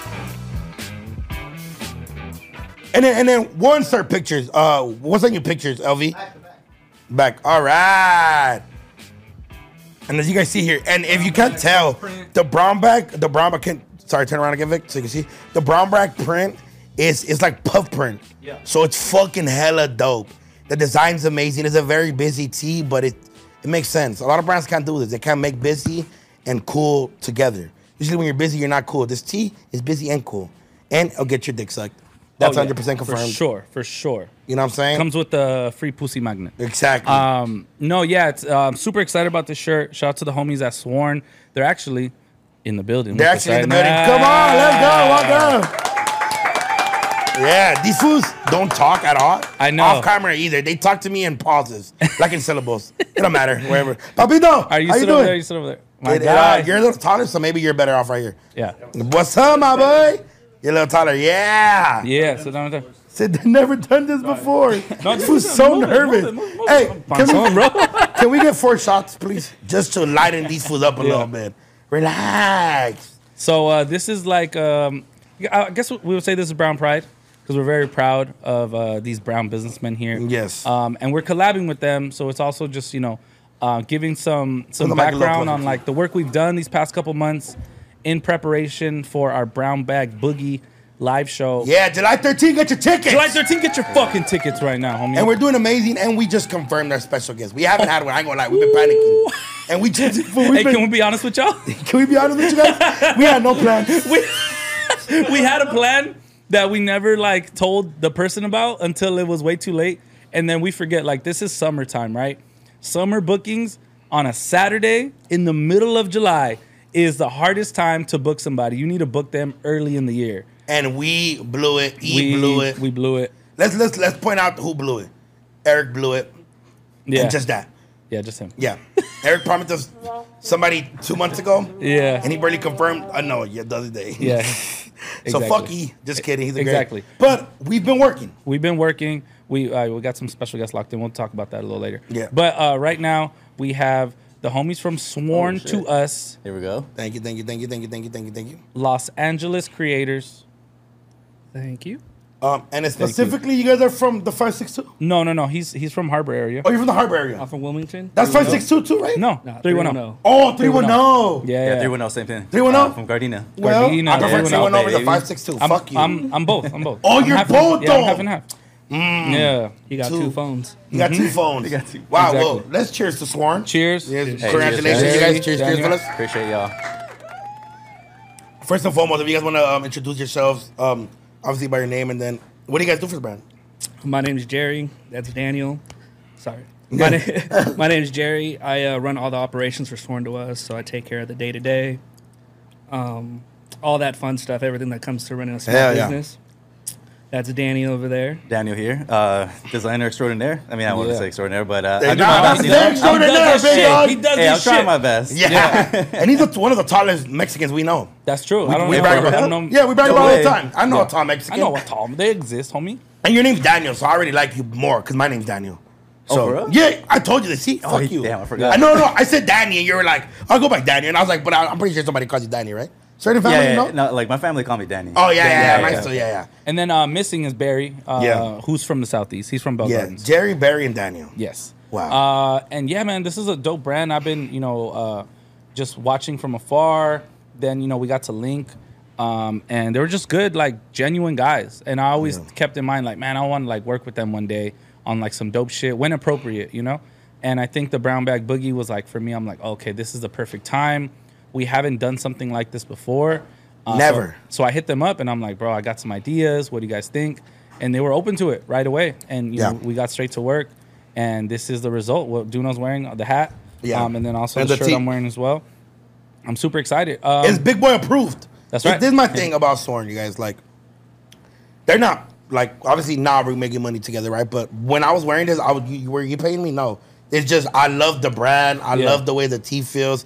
And then, and then we'll insert pictures. Uh, what's on your pictures, L V? Back to back. Back. All right. And as you guys see here, and if you can't tell, the brown back, the brown back, can, sorry, turn around again, Vic, so you can see. The brown back print is is like puff print. Yeah. So it's fucking hella dope. The design's amazing. It's a very busy tee, but it it makes sense. A lot of brands can't do this. They can't make busy and cool together. Usually when you're busy, you're not cool. This tee is busy and cool. And it'll get your dick sucked. That's Oh, yeah. one hundred percent confirmed. For sure. For sure. You know what I'm saying? Comes with the free pussy magnet. exactly. Um, no, yeah, it's uh, I'm super excited about this shirt. Shout out to the homies at Sworn. They're actually in the building. They're with us actually in the right building. now. Come on, let's go. Welcome. Yeah, these fools don't talk at all. I know. Off camera either. They talk to me in pauses, like in syllables. It don't matter, wherever. Papito, Are you how sit you over doing? there? You sit over there. My It- uh, guy. you're a little taller, so maybe you're better off right here. yeah. What's up, my boy? You're a little taller. Yeah. Yeah. Sit down there. Said they never done this before. No, This just- was just so move it, nervous. move it, move it, move Hey, it. can Come on, we, bro. can we get four shots, please? Just to lighten these fools up a Yeah. little bit. Relax. So uh, this is like, um, I guess we would say this is Brown Pride because we're very proud of uh, these brown businessmen here. Yes. Um, and we're collabing with them, so it's also just you know uh, giving some some the mic a little background closer on to like the work we've done these past couple months in preparation for our Brown Bag Boogie live show. Yeah, July thirteenth, get your tickets. July thirteenth, get your fucking tickets right now, homie. And we're doing amazing, and we just confirmed our special guest. We haven't had one. I ain't gonna lie, we've been panicking, and we just. We've hey, been, can we be honest with y'all? can we be honest with you guys? We had no plans. we, we had a plan that we never like told the person about until it was way too late, and then we forget. Like this is summertime, right? Summer bookings on a Saturday in the middle of July is the hardest time to book somebody. You need to book them early in the year. And we blew it. E we blew it. We blew it. let's let's let's point out who blew it. Eric blew it. Yeah, And just that. yeah, just him. Yeah. Eric promised us somebody two months ago. Yeah. And he barely confirmed. I know. Yeah, the other day. Yeah. So Exactly. fuck E. Just kidding. He's a great- Exactly. But we've been working. We've been working. We uh, we got some special guests locked in. We'll talk about that a little later. Yeah. But uh, right now we have the homies from Sworn Oh, shit. to Us, Here we go. Thank you. Thank you. Thank you. Thank you. Thank you. Thank you. Thank you. Los Angeles creators. Thank you. Um, and specifically, you. you guys are from the five six two? No, no, no. He's he's from Harbor area. Oh, you're from the Harbor area. I'm from Wilmington. That's five six two too, right? No, Nah, three one zero. Oh, three one zero. Yeah, Yeah, yeah. three one zero, same thing. three one zero? Uh, from Gardena. Well, Gardena, I prefer three three one one zero over the baby. five six two. I'm, Fuck you. I'm I'm both. I'm both. Oh, I'm you're half both, and, yeah, I'm though. half and half. Yeah. You got Two. two phones. You got two phones. You got two. Wow, Exactly. well, let's cheers to Sworn. Cheers. Yes, Hey, congratulations, cheers, you guys. Jerry, Cheers, cheers, Daniel. fellas. Appreciate y'all. First and foremost, if you guys want to um, introduce yourselves, um, obviously by your name, and then what do you guys do for the brand? My name is Jerry. That's Daniel. Sorry. My, na- my name is Jerry. I uh, run all the operations for Sworn to Us, so I take care of the day to day, um, all that fun stuff, everything that comes to running a small Hell yeah. business. That's Danny over there. Daniel here, uh, designer extraordinaire. I mean, I wouldn't Yeah. say extraordinaire, but uh, Hey, I do nah, my that's best. You the know? extraordinaire, He does that big shit. dog. He does Hey, I'm this trying shit. my best. Yeah, and he's the, one of the tallest Mexicans we know. That's true. I don't we know. brag I about don't him. know. Yeah, we brag No about it all way. the time. I know Yeah. a tall I Mexican. know what Tom. They exist, homie. And your name's Daniel, so I already like you more because my name's Daniel. So, Oh, for real? yeah, I told you this. See, Oh, fuck you. damn, I forgot. I know, no, I said Danny, and you were like, I'll go by Danny, and I was like, but I, I'm pretty sure somebody calls you Danny, right? Certain family, Yeah, you yeah, know? yeah. No, like my family call me Danny. Oh yeah, yeah, yeah, yeah, mine yeah. still, yeah, yeah, And then uh, missing is Barry, uh, Yeah. who's from the southeast. He's from Bell yeah. Gardens. Jerry, Barry, and Daniel. Yes. Wow. Uh, and yeah, man, this is a dope brand. I've been, you know, uh, just watching from afar. Then, you know, we got to link, um, and they were just good, like genuine guys. And I always Yeah. kept in mind, like, man, I want to like work with them one day on like some dope shit when appropriate, you know. And I think the Brown Bag Boogie was like, for me, I'm like, okay, this is the perfect time. We haven't done something like this before. Uh, so- Never. So, I hit them up and I'm like, bro, I got some ideas. What do you guys think? And they were open to it right away. And you Yeah. know, we got straight to work. And this is the result. What Duno's wearing, the hat. Yeah. Um, and then also And the, the shirt tee. I'm wearing as well. I'm super excited. Um, It's Big Boy approved. That's This- right. This is my thing about Sworn, you guys. Like, they're not, like, obviously, now we're making money together, right? But when I was wearing this, I was, you, were you paying me? No. It's just, I love the brand. I Yeah. love the way the tee feels.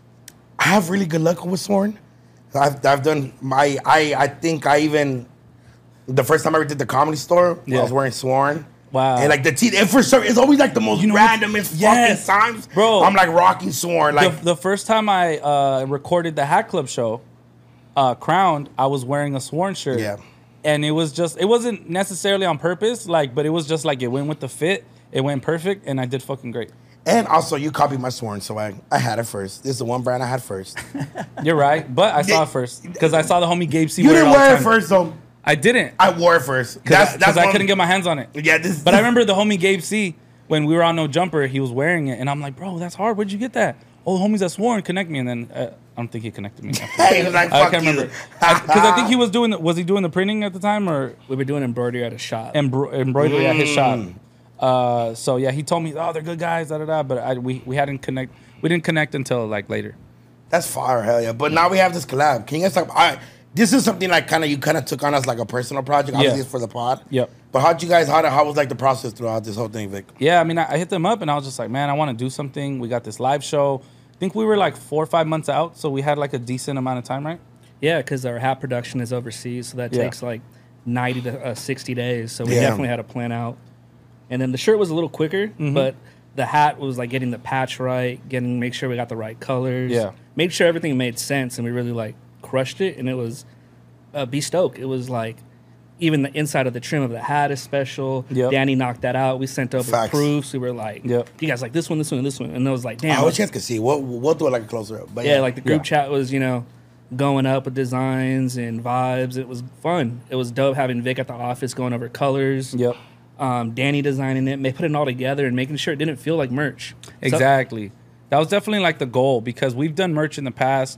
I have really good luck with Sworn. I've, I've done my, I, I think I even, the first time I ever did the Comedy Store, Yeah. I was wearing Sworn. Wow. And like the tee, and for sure, it's always like the most You know what's- randomest Yes. fucking times. Bro. I'm like rocking Sworn. Like, the, the first time I uh, recorded the Hat Club show, uh, Crowned, I was wearing a Sworn shirt. Yeah. And it was just, it wasn't necessarily on purpose, like, but it was just like it went with the fit. It went perfect, and I did fucking great. and also, you copied my Sworn, so I, I had it first. This is the one brand I had first. You're right, but I saw Yeah. it first because I saw the homie Gabe C. You wear didn't all the wear it time. first, though. I didn't I wore it first. because I one- couldn't get my hands on it. Yeah, this. But I remember the homie Gabe C. when we were on No Jumper, he was wearing it, and I'm like, bro, that's hard. Where'd you get that? Oh, the homies that Sworn connect me, and then uh, I don't think he connected me. Hey, he was like, I "Fuck can't you." remember because I, think he was doing. The, was he doing the printing at the time or We were doing embroidery at a shop. embro- embroidery at his shop? Mm. Uh, so yeah, he told me, oh, they're good guys, da da da. But I, we we hadn't connect. We didn't connect until like later. That's fire, hell yeah. But now we have this collab. Can you guys talk? All right, this is something like kind of you kind of took on as like a personal project. Obviously, Yeah. it's for the pod. Yep. But how'd you guys? How how was like the process throughout this whole thing, Vic? Yeah, I mean, I, I hit them up and I was just like, man, I want to do something. We got this live show. I think we were like four or five months out, so we had like a decent amount of time, right? Yeah, because our hat production is overseas, so that Yeah. takes like ninety to uh, sixty days. So we Damn. definitely had to plan out. And then the shirt was a little quicker, Mm-hmm. but the hat was like getting the patch right, getting make sure we got the right colors. Yeah. Made sure everything made sense, and we really like crushed it. And it was uh, be stoked. It was like even the inside of the trim of the hat is special. Yep. Danny knocked that out. We sent over Facts. proofs. We were like, Yep. you guys like this one, this one, and this one, and it was like, damn. I wish you guys could see. We'll we'll do it like a closer up. But Yeah, like the group Yeah. chat was, you know, going up with designs and vibes. It was fun. It was dope having Vic at the office going over colors. Yep. Um, Danny designing it, they put it all together and making sure it didn't feel like merch. So- Exactly. That was definitely like the goal because we've done merch in the past,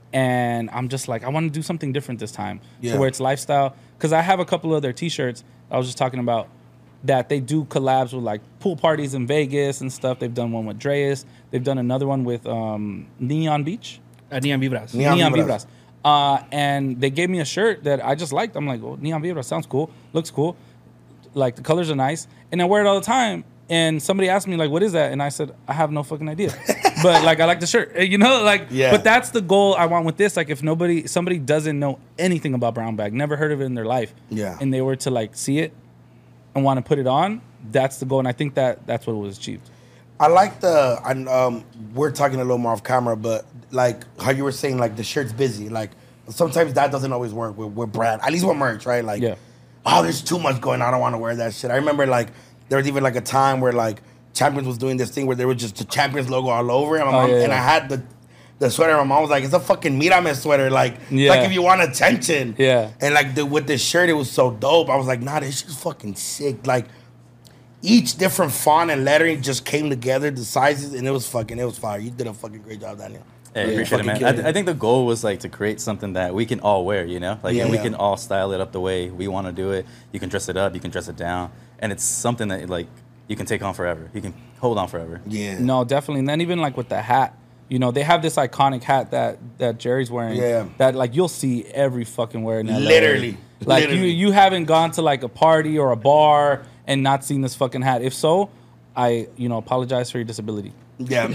and I'm just like, I want to do something different this time. Yeah. So where it's lifestyle. Because I have a couple of their T-shirts I was just talking about that they do collabs with like pool parties in Vegas and stuff. They've done one with Dreas. They've done another one with um, Neon Beach. uh, Neon Vibras. Neon Neon, Vibras. Vibras. Uh, and they gave me a shirt that I just liked. I'm like, oh, Neon Vibras sounds cool, looks cool. Like the colors are nice, and I wear it all the time. And somebody asked me like, "What is that?" And I said, "I have no fucking idea." But like, I like the shirt, you know. Like, Yeah. But that's the goal I want with this. Like, if nobody, somebody doesn't know anything about Brown Bag, never heard of it in their life, Yeah. and they were to like see it and want to put it on, that's the goal. And I think that that's what was achieved. I like the. I, um, we're talking a little more off camera, but like how you were saying, like the shirt's busy. Like sometimes that doesn't always work with, with brand. At least with merch, right? Like, Yeah. oh, there's too much going on. I don't want to wear that shit. I remember like there was even like a time where like Champions was doing this thing where there was just the Champions logo all over, and my Oh, mom yeah, and yeah. I had the the sweater. My mom was like, "It's a fucking Mirame sweater, like Yeah. like if you want attention." Yeah. And like the, with this shirt, it was so dope. I was like, "Nah, this shit's fucking sick." Like each different font and lettering just came together, the sizes, and it was fucking, it was fire. You did a fucking great job, Daniel. Hey, Yeah, appreciate it, fucking man. I, killed th- it. I think the goal was like to create something that we can all wear, you know, like Yeah, and we yeah. can all style it up the way we want to do it. You can dress it up, you can dress it down, and it's something that like you can take on forever. You can hold on forever. Yeah. No, definitely. And then even like with the hat, you know, they have this iconic hat that that Jerry's wearing. Yeah. That like you'll see every fucking wear in L A. Literally. Like Literally. you you haven't gone to like a party or a bar and not seen this fucking hat. If so, I you know apologize for your disability. Yeah.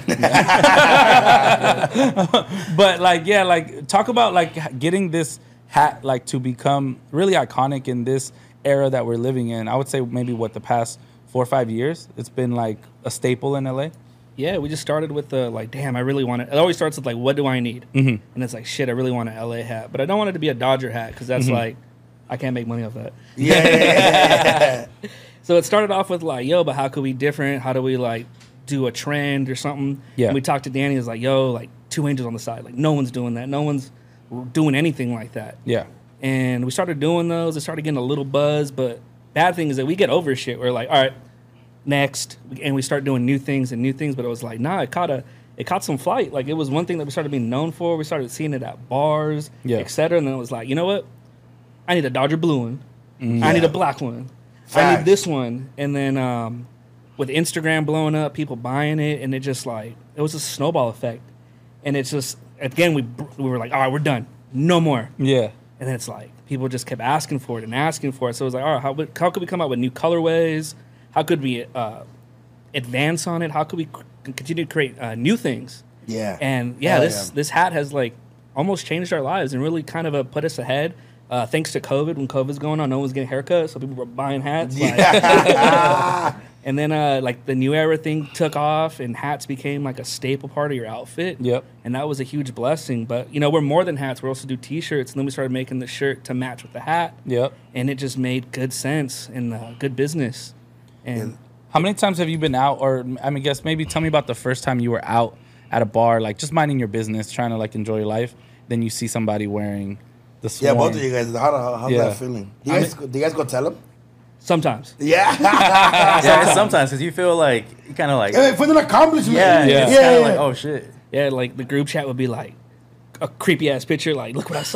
But like yeah, like talk about like getting this hat like to become really iconic in this era that we're living in. I would say maybe what the past four or five years, it's been like a staple in L A. Yeah, we just started with the like, damn, I really want it. It always starts with like, what do I need? Mm-hmm. And it's like, shit, I really want an L A hat, but I don't want it to be a Dodger hat because that's Mm-hmm. like, I can't make money off that. Yeah. So it started off with like, yo, but how could we different? How do we like do a trend or something? Yeah. And we talked to Danny. It's like, yo, like two angels on the side. Like no one's doing that. No one's doing anything like that. Yeah. And we started doing those. It started getting a little buzz, but bad thing is that we get over shit. We're like, all right, next, and we start doing new things and new things. But it was like, nah, it caught a, it caught some flight. Like it was one thing that we started being known for. We started seeing it at bars, Yeah. et cetera. And then it was like, you know what? I need a Dodger blue one. I need Yeah. a black one. I Facts. need this one. And then um, with Instagram blowing up, people buying it, and it just like it was a snowball effect. And it's just again we we were like, all right, we're done, no more. Yeah. And then it's like people just kept asking for it and asking for it. So it was like, all right, how, would- how could we come out with new colorways? How could we uh, advance on it? How could we c- continue to create uh, new things? Yeah. And yeah, Hell this yeah. this hat has like almost changed our lives and really kind of uh, put us ahead. Uh, thanks to COVID, when COVID's going on, no one was getting haircuts, so people were buying hats. like- and then uh, like the new era thing took off, and hats became like a staple part of your outfit. Yep. And that was a huge blessing. But you know, we're more than hats. We also do T-shirts, and then we started making the shirt to match with the hat. Yep. And it just made good sense and uh, good business. And How many times have you been out, or I mean, guess maybe tell me about the first time you were out at a bar, like just minding your business, trying to like enjoy your life. Then you see somebody wearing the Yeah, Swarm. both of you guys. How, how, how's Yeah. that feeling? You I guys, do you guys go tell them? sometimes. Yeah. Yeah, it's sometimes because you feel like you kind of like Hey, for an accomplishment. yeah, Yeah. it's yeah, kind yeah. of like oh shit. Yeah, like the group chat would be like a creepy ass picture, like look what I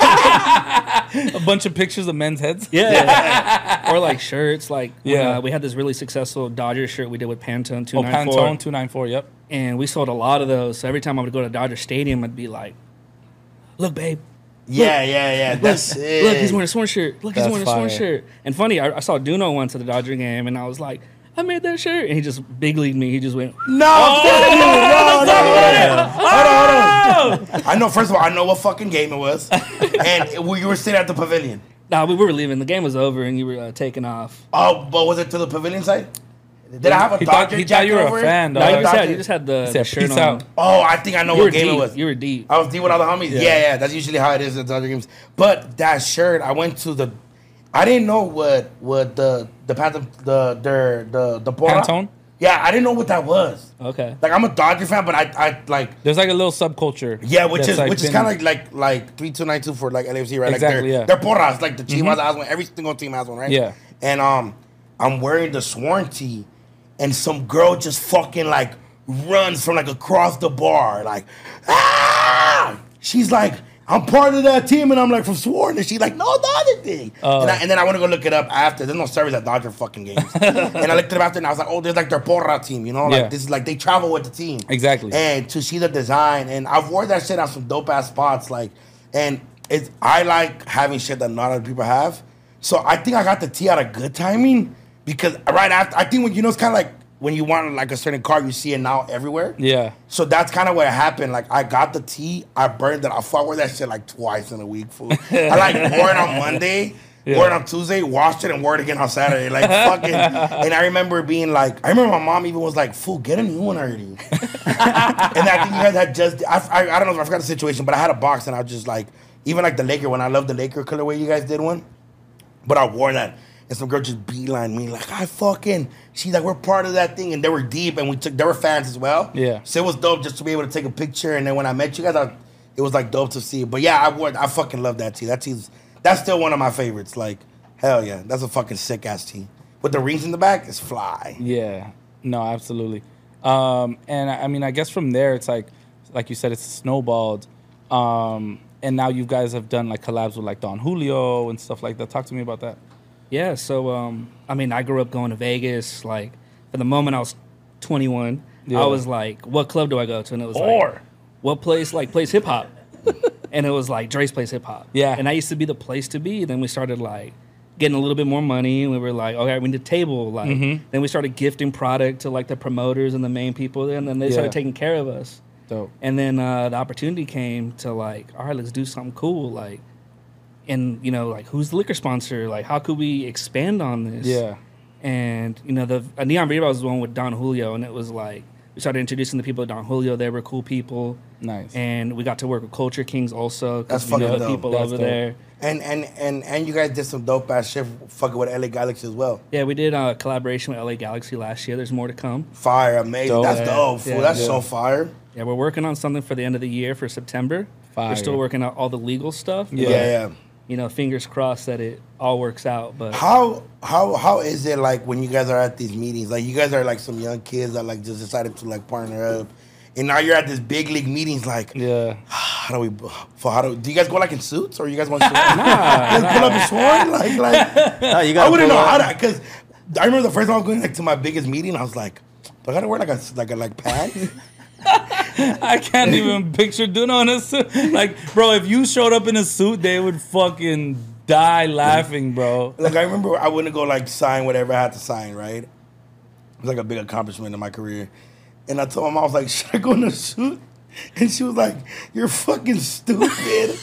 saw. a bunch of pictures of men's heads. Yeah. Or like shirts. Like when, Yeah. uh, we had this really successful Dodger shirt we did with Pantone two Oh, nine four. Pantone two nine four. Yep. And we sold a lot of those. So every time I would go to Dodger Stadium, I'd be like, look, babe. Yeah, yeah, yeah. That's look, it. look, he's wearing a Swarm shirt. Look, he's That's wearing a Swarm fire. shirt. And funny, I, I saw Duno once at the Dodger game, and I was like, I made that shirt. And he just big leagued me. He just went, No, no, no, no. Hold on, hold on. I know, first of all, I know what fucking game it was. And it- well, you were sitting at the pavilion. nah, we were leaving. The game was over, and you were uh, taking off. Oh, but was it to the pavilion side? Did I have a He thought- Dodger he thought jacket you were a over it? fan, No, dog. you I just, Dodger- had, you just had the, He said, the shirt "Peace on. out." Oh, I think I know You were what game deep. it was. You were deep. I was deep with all the homies. Yeah. Yeah. yeah, That's usually how it is at Dodger games. But that shirt, I went to the. I didn't know what what the the Pantone the their the the Porra. Pantone? Yeah, I didn't know what that was. Okay. Like I'm a Dodger fan, but I I like There's like a little subculture. yeah, which that's, is like, which is been- kind of like like like three two nine two for like L A F C, right? Exactly, Like yeah. they're, they're porras, like the Chivas has one. Every single team has one, right? Yeah. And um, I'm wearing the Swarm tee, and some girl just fucking like runs from like across the bar, like ah! She's like, I'm part of that team, and I'm like from Swarm, and she's like, no, the other thing. Oh. And, I, and then I want to go look it up after. There's no service at Dodger fucking games. And I looked it up after, and I was like, oh, there's like their porra team, you know, like Yeah. this is like they travel with the team. Exactly. And to see the design, and I've wore that shit on some dope ass spots, like, and it's I like having shit that not other people have. So I think I got the tee out of good timing because right after I think when you know it's kind of like when you want like a certain car, you see it now everywhere. Yeah. So that's kind of what happened. Like I got the tee, I burned it. I fuck wore that shit like twice in a week, fool. I like wore it on Monday, Yeah. wore it on Tuesday, washed it, and wore it again on Saturday. Like fucking. And I remember being like, I remember my mom even was like, "Fool, get a new one already." And I think you guys had just, I, I, I don't know if I forgot the situation, but I had a box and I was just like, even like the Laker one. I love the Laker colorway. You guys did one. But I wore that. And some girl just beeline me like, I fucking, she's like, we're part of that thing. And they were deep and we took, they were fans as well. Yeah. So it was dope just to be able to take a picture. And then when I met you guys, I, it was like dope to see. But yeah, I wore, I fucking love that tee. That tee's, that's still one of my favorites. Like, hell yeah. That's a fucking sick ass tee. With the rings in the back, it's fly. Yeah. No, absolutely. Um, and I I mean, I guess from there, it's like, like you said, it's snowballed. Um, and now you guys have done like collabs with like Don Julio and stuff like that. Talk to me about that. Yeah, so um, I mean, I grew up going to Vegas. Like, for the moment I was twenty-one, Yeah. I was like, "What club do I go to?" And it was Or. like, "What place like plays hip hop?" And it was like Dre's plays hip hop. Yeah. and that used to be the place to be. Then we started like getting a little bit more money, and we were like, "Okay, we need a table." Like, Mm-hmm. then we started gifting product to like the promoters and the main people, and then they Yeah. started taking care of us. Dope. And then uh, the opportunity came to like, all right, let's do something cool. Like, and you know, like, who's the liquor sponsor? Like, how could we expand on this? Yeah. And you know, the uh, Neon Viva was the one with Don Julio, and it was like we started introducing the people to Don Julio. They were cool people. Nice. And we got to work with Culture Kings also. 'Cause That's we know fucking the dope. people That's over dope. there. And and and and you guys did some dope ass shit fucking with L A Galaxy as well. Yeah, we did a collaboration with L A Galaxy last year. There's more to come. Fire, amazing. Dope. That's Yeah. dope, fool. Yeah. That's Yeah. so fire. Yeah, we're working on something for the end of the year for September. Fire. We're still working out all the legal stuff. Yeah. Yeah, yeah. You know, fingers crossed that it all works out. But How how how is it like when you guys are at these meetings? Like you guys are like some young kids that like just decided to like partner up, and now you're at this big league meetings. Like, Yeah. how do we? For how do? Do you guys go like in suits or you guys want to? Nah, you guys pull up and sworn like like. No, you I gotta wouldn't know pull how up. to because I remember the first time I was going like to my biggest meeting. I was like, do I gotta wear like a like a like pants? I can't even picture Duno in a suit. Like, bro, if you showed up in a suit, they would fucking die laughing, bro. Like I remember I wouldn't go like sign whatever I had to sign, right? It was like a big accomplishment in my career. And I told him, I was like, should I go in a suit? And she was like, you're fucking stupid.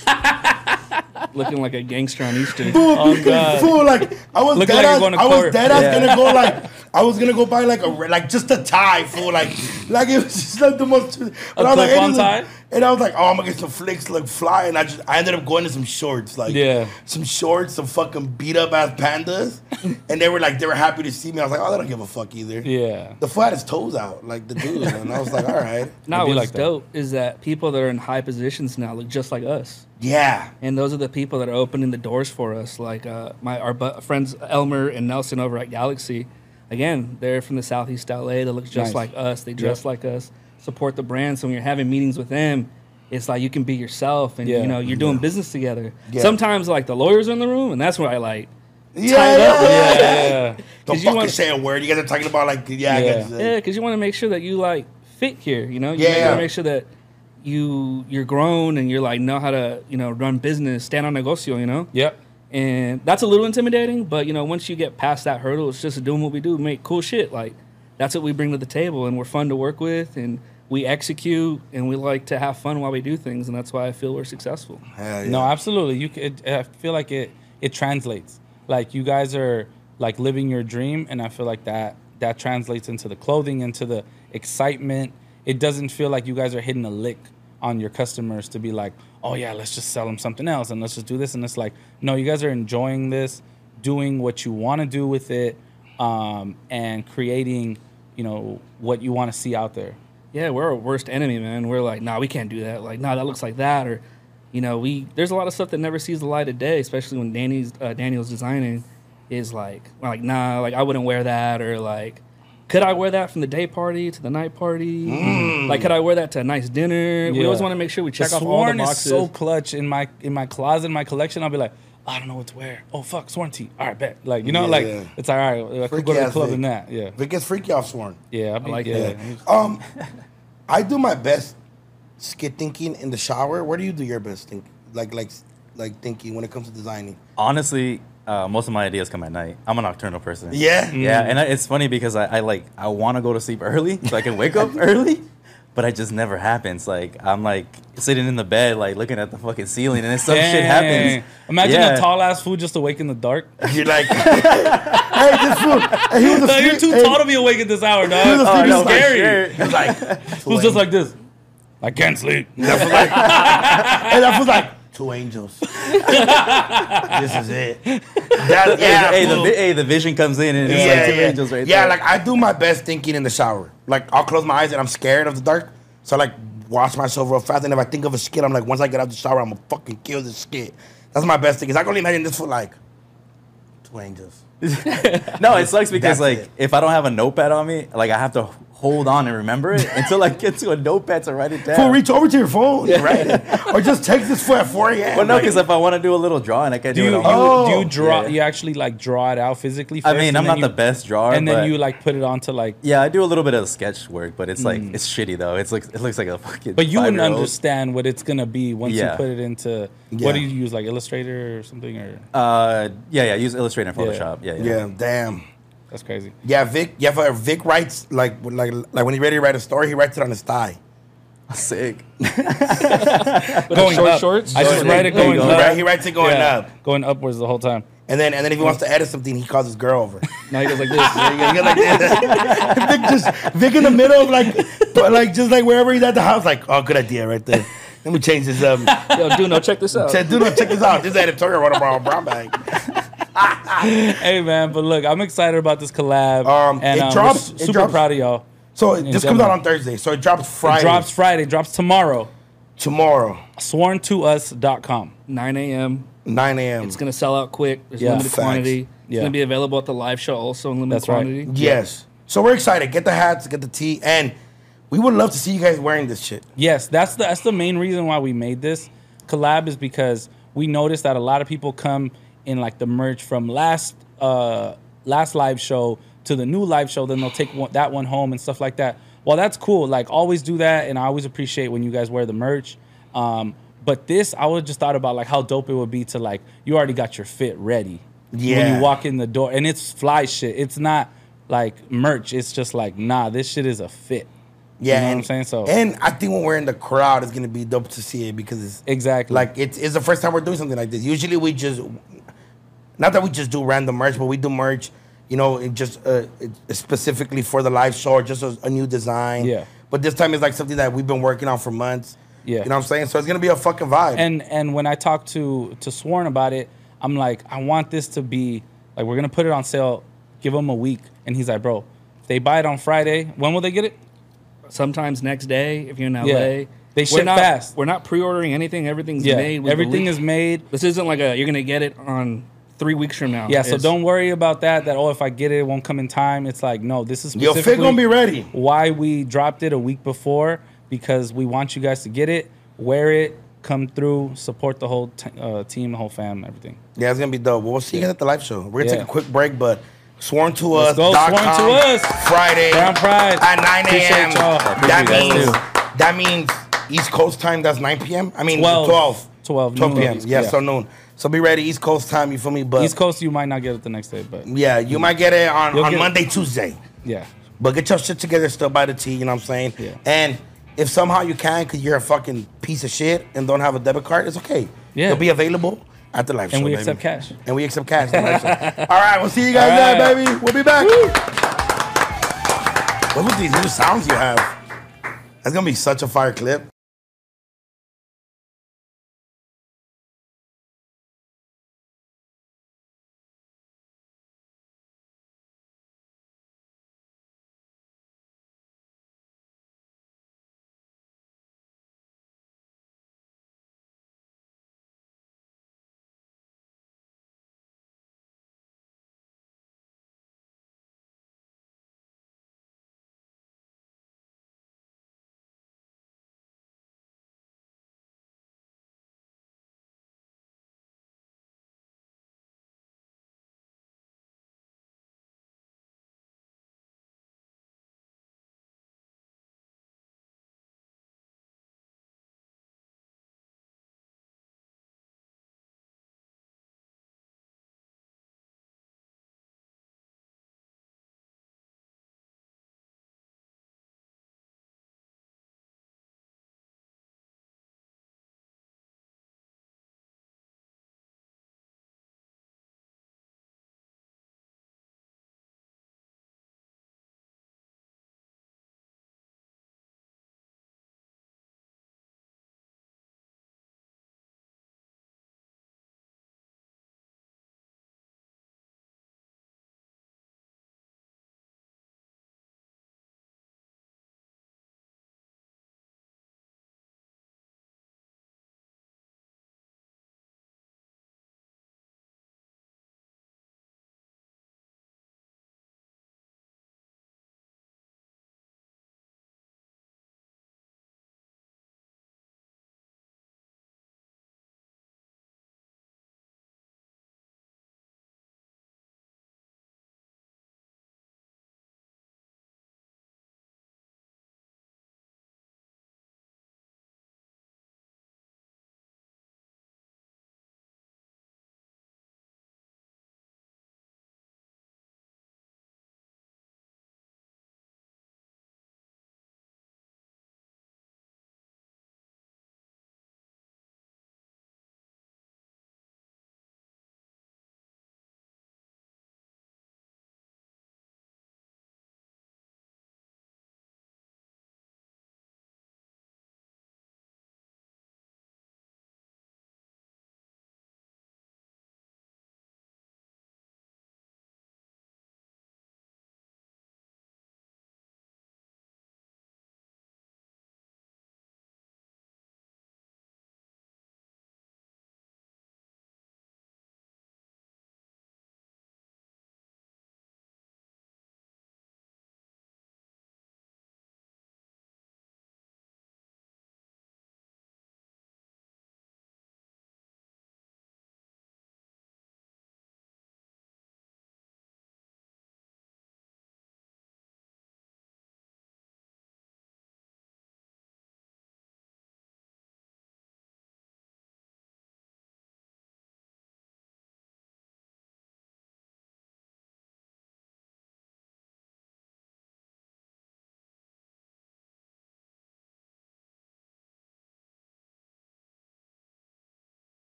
looking like a gangster on Easter. Fool, Oh, because, God. fool, like I was Looking dead like you're ass, going to I was court. dead ass Yeah. gonna go like I was gonna go buy like a re- like just a tie, fool, like like it was just like the most. But I was like, clip-on hey, tie? and I was like, oh, I'm gonna get some flicks like fly, and I just I ended up going to some shorts, like Yeah. some shorts, some fucking beat up ass pandas, and they were like they were happy to see me. I was like, oh, they don't give a fuck either. Yeah. The fool had his toes out, like the dude, and I was like, all right, Now, It'd be what's like that. dope is that people that are in high positions now look just like us. yeah. And those are the people that are opening the doors for us. Like uh, my our bu- friends Elmer and Nelson over at Galaxy. Again, they're from the Southeast L A. They look just Nice. like us. They dress Yep. like us. Support the brand. So when you're having meetings with them, it's like you can be yourself, and Yeah. you know you're doing business together. Yeah. Sometimes like the lawyers are in the room, and that's where I like. Yeah, Tied up with yeah, Yeah, yeah. Don't 'Cause you fucking want- say a word. You guys are talking about like, yeah, I Yeah. guess, uh, Yeah, because you want to make sure that you like fit here. You know, you Yeah. want to make sure that you you're grown and you're like know how to you know run business, stand on negocio. You know. Yep. And that's a little intimidating, but you know, once you get past that hurdle, it's just doing what we do, make cool shit. Like that's what we bring to the table, and we're fun to work with, and we execute, and we like to have fun while we do things, and that's why I feel we're successful. hell yeah. No, absolutely. You could. I feel like it. It translates. Like you guys are like living your dream, and I feel like that that translates into the clothing, into the excitement. It doesn't feel like you guys are hitting a lick on your customers to be like, oh yeah, let's just sell them something else and let's just do this. And it's like, no, you guys are enjoying this, doing what you want to do with it, um, and creating, you know, what you want to see out there. Yeah, we're our worst enemy, man. We're like, nah, we can't do that. Like, nah, that looks like that, or you know, we there's a lot of stuff that never sees the light of day, especially when Danny's uh, Daniel's designing. Is like, we're like, nah, like I wouldn't wear that, or like, could I wear that from the day party to the night party? Like, could I wear that to a nice dinner? We Yeah. always want to make sure we check the off all the Sworn is boxes. so clutch in my in my closet, in my collection. I'll be like, I don't know what to wear. Oh fuck, Sworn tee. All right, bet. Like you know, Yeah, like yeah. it's all right. I could Freaky go to the ass club Vic. in that. Yeah, If it gets freaky, off sworn. yeah. I, be, like yeah. that. Um, I do my best skit thinking in the shower. Where do you do your best think? Like like like thinking when it comes to designing? Honestly, uh, most of my ideas come at night. I'm a nocturnal person. Yeah. Yeah, and I, it's funny because I, I like I want to go to sleep early so I can wake up early, but it just never happens. Like I'm like sitting in the bed, like looking at the fucking ceiling, and then some shit Dang. happens. Imagine Yeah. a tall ass fool just awake in the dark. You're like, hey, this fool. Hey, he was No, you're asleep. too Hey, tall to be awake at this hour, dog. was asleep. You're No, for scary. sure. He was like, Who's just like this? I can't sleep. that was like, hey, that was like, Two angels. This is it. That, yeah, hey, the, fool. vi- hey, the vision comes in and it's yeah, like two yeah. angels right yeah, there. like I do my best thinking in the shower. Like I'll close my eyes and I'm scared of the dark. So I like wash myself real fast. And if I think of a skit, I'm like, once I get out the shower, I'm gonna fucking kill this skit. That's my best thing. Cause I can only imagine this for like two angels. No, it sucks because That's like it. if I don't have a notepad on me, like I have to hold on and remember it until I get to a notepad to write it down. Fool, reach over to your phone, and write it. Or just text this fool at four a.m. Well, no, like- because if I want to do a little drawing, I can Do do, you, it you, on. Oh, do you draw? yeah. You actually like draw it out physically? I First, mean, and I'm then not you- the best drawer, And then but you like put it onto like. yeah, I do a little bit of sketch work, but it's like Mm. it's shitty though. It's like it looks like a fucking. But you wouldn't five-year-old. understand what it's gonna be once Yeah. you put it into. Yeah. What do you use, like Illustrator or something? Or Uh, yeah, yeah. Use Illustrator and Yeah. Photoshop. Yeah, yeah. Yeah, damn. that's crazy. Yeah, Vic. Yeah, for Vic writes like like like when he's ready to write a story, he writes it on his thigh. Sick. Going short up. shorts? I just Going- write it there you going go. up. Right, he writes it going Yeah, up. going upwards the whole time. And then and then if he wants to edit something, he calls his girl over. Now he goes like this. Yeah, you gotta like this. Vic just Vic in the middle of like but like just like wherever he's at the house, like, oh, good idea right there. Let me change this um Yo, Duno, check this out. said, dude, no, check this out. This editorial wrote about a brown bag. Hey man, but look, I'm excited about this collab. Um, and it um, drops- we're it super drops- proud of y'all. So it, Yeah, this comes out definitely. on Thursday. So it drops Friday. It drops Friday, drops tomorrow. tomorrow, sworn to us dot com. nine a.m. nine a.m. It's gonna sell out quick. There's Yeah. limited Facts. quantity. It's Yeah. gonna be available at the live show also in limited That's right. quantity. Yes. So we're excited. Get the hats, get the tee, and we would love to see you guys wearing this shit. Yes, that's the that's the main reason why we made this collab is because we noticed that a lot of people come in like the merch from last uh last live show to the new live show, then they'll take one, that one home and stuff like that. Well, that's cool. Like always do that, and I always appreciate when you guys wear the merch. Um, but this, I would just thought about like how dope it would be to like you already got your fit ready when Yeah. you walk in the door, and it's fly shit. It's not like merch. It's just like nah, this shit is a fit. Yeah, You know what and, I'm saying? So- and I think when we're in the crowd, it's gonna be dope to see it because it's Exactly. like it's, it's the first time we're doing something like this. Usually we just, not that we just do random merch, but we do merch, you know, it just uh, it, specifically for the live show or just a, a new design. Yeah. But this time it's like something that we've been working on for months. Yeah. You know what I'm saying? So it's gonna be a fucking vibe. And and when I talked to to Sworn about it, I'm like, I want this to be like we're gonna put it on sale, give them a week, and he's like, bro, if they buy it on Friday, when will they get it? Sometimes next day if you're in L A. Yeah. They We're ship not, fast. We're not pre-ordering anything. Everything's Yeah, made. with the everything leak. is made. This isn't like a you're gonna get it on three weeks from now. Yeah, so It's- don't worry about that. That oh, if I get it, it won't come in time. It's like no, this is Yo, specifically Fit gonna be ready. why we dropped it a week before because we want you guys to get it, wear it, come through, support the whole t- uh, team, the whole fam, everything. Yeah, it's gonna be dope. Well, we'll see you guys at the live show. We're gonna Yeah. take a quick break, but sworn to Let's us. go, dot Sworn to com, Us. Friday Brown Pride. at nine Appreciate a.m. y'all. That Appreciate you means guys that means East Coast time. That's nine p.m. I mean twelve. twelve. twelve. twelve noon. p.m. Yeah, Yeah. so noon. So be ready, East Coast time. You feel me? But East Coast, you might not get it the next day, but yeah, you might get it on, You'll on get it. Monday, Tuesday. yeah. But get your shit together. Still buy the tea. You know what I'm saying? Yeah. And if somehow you can, because you're a fucking piece of shit and don't have a debit card, it's okay. Yeah. It'll be available at the live show. And we baby. accept cash. And we accept cash. at the live show. All right, we'll see you guys All there, right. baby. We'll be back. What's with these new sounds you have? That's gonna be such a fire clip.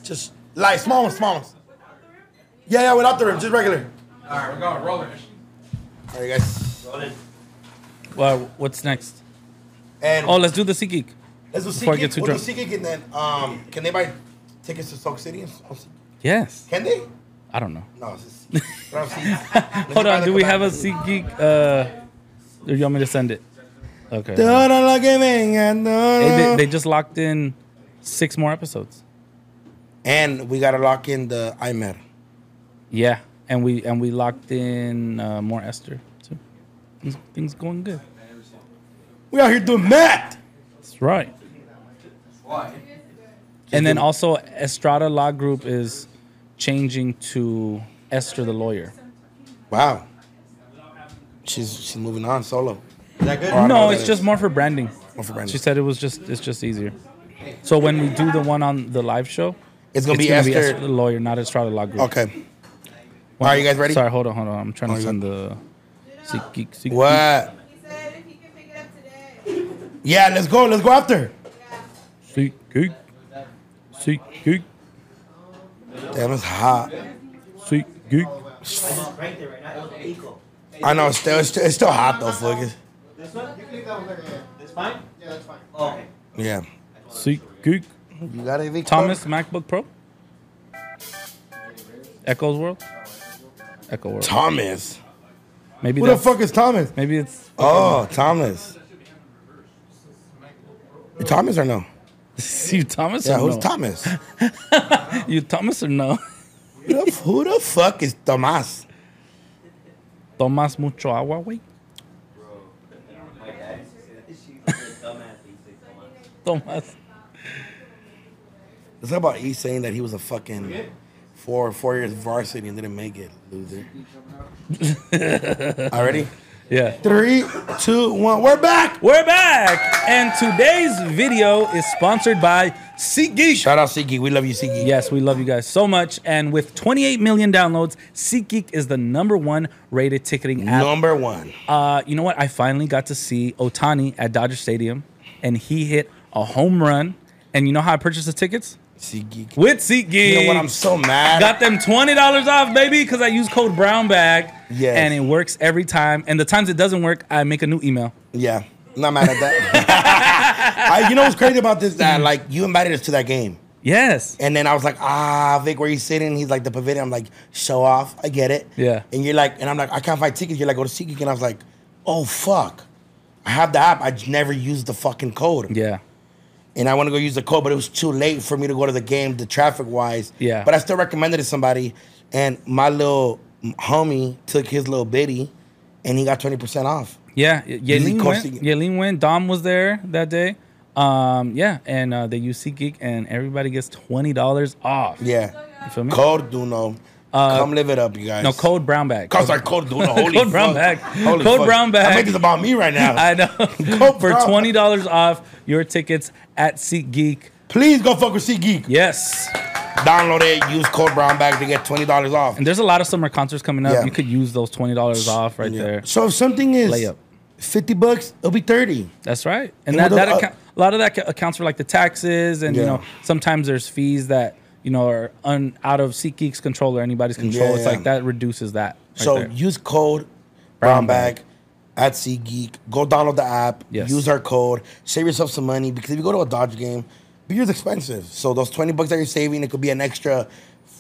Just light, small ones, small ones. Yeah, yeah, without the rim, just regular. All right, we're going rolling. All right, guys. Rolling. Well, what's next? And Oh, let's do the SeatGeek. let's do before I get SeatGeek. too We'll do drunk. SeatGeek and then um, can they buy tickets to Soak City? Yes. Can they? I don't know. No, it's just. They don't have seats. Hold on. Do we have a SeatGeek? Uh, or you want me to send it? Okay. Todo lo que venga, no, Hey, they, no. they just locked in six more episodes. And we gotta lock in the I M E R. Yeah, and we and we locked in uh, more Esther too. Things, things going good. We out here doing math. That's right. Why? And then also Estrada Law Group is changing to Esther the lawyer. Wow. She's she's moving on solo. Is that good? Oh, I don't know No, what it's that just is. more for branding. More for branding. She said it was just it's just easier. So when we do the one on the live show, It's gonna, it's be, gonna Esther. be Esther the lawyer, not Estrada Law Group. Okay. All right, you guys ready? Sorry, hold on, hold on. I'm trying Oh, to you send the SeatGeek. SeatGeek. What? He said if he can pick it up today. Yeah, let's go. Let's go after. SeatGeek. SeatGeek. Damn, it's hot. SeatGeek. Right there, right now. It was equal. I know it's still it's still, it's still hot though, fuckers. This one? You can leave that one there, yeah. This fine? Yeah, that's fine. Oh, okay. Yeah. SeatGeek. You got it, Vic? Thomas MacBook Pro. Echo's World. Echo World. Thomas. Maybe Who the that's, fuck is Thomas? Maybe it's Oh, Thomas. You Thomas or no? you Thomas. Yeah, or who's no? Thomas? You Thomas or no? Who the, who the fuck is Thomas? Tomas mucho agua, güey. My dad. She's a dumbass. Tomas. Let's talk about E saying that he was a fucking four four years varsity and didn't make it, loser. Already? Yeah. Three, two, one. We're back. We're back, and today's video is sponsored by SeatGeek. Shout out SeatGeek. We love you, SeatGeek. Yes, we love you guys so much. And with twenty-eight million downloads, SeatGeek is the number one rated ticketing app. Number one. Uh, you know what? I finally got to see Otani at Dodger Stadium, and he hit a home run. And you know how I purchased the tickets? SeatGeek. With SeatGeek. You know what? I'm so mad. Got them twenty dollars off, baby, because I use code BROWNBAG. Yes. And it works every time. And the times it doesn't work, I make a new email. Yeah. I'm not mad at that. I, you know what's crazy about this? That like you invited us to that game. Yes. And then I was like, ah, Vic, where you sitting? He's like, the pavilion. I'm like, show off. I get it. Yeah. And you're like, and I'm like, I can't find tickets. You're like, go to SeatGeek. And I was like, oh, fuck. I have the app. I j- never used the fucking code. Yeah. And I want to go use the code, but it was too late for me to go to the game, the traffic wise. Yeah. But I still recommended it to somebody. And my little homie took his little biddy and he got twenty percent off. Yeah. Y- Yaelin course went. he- Yaelin went. Dom was there that day. Um, yeah. And uh, they use SeatGeek, and everybody gets twenty dollars off. Yeah. You feel me? Code Duno. Come live it up, you guys. No, code BROWNBAG. Cause our code Duno. Holy Code fuck. brown bag. Holy Code fuck. brown bag. I make this about me right now. I know. Code For brown. twenty dollars off your tickets at SeatGeek. Please go fuck with SeatGeek. Yes. Download it. Use code Brown Bag to get twenty dollars off. And there's a lot of summer concerts coming up. Yeah. You could use those twenty dollars off right Yeah. there. So if something is Layup. fifty bucks, it'll be thirty. That's right. And And that, what that the- uh, account, a lot of that ca- accounts for like the taxes, and you Yeah. know sometimes there's fees that you know are un, out of SeatGeek's control or anybody's control. Yeah, It's yeah. like that reduces that. Right So there. use code Brown Brown Bag. Bag at SeatGeek. Go download the app. Yes. Use our code. Save yourself some money because if you go to a Dodge game, beer's expensive. So those twenty bucks that you're saving, it could be an extra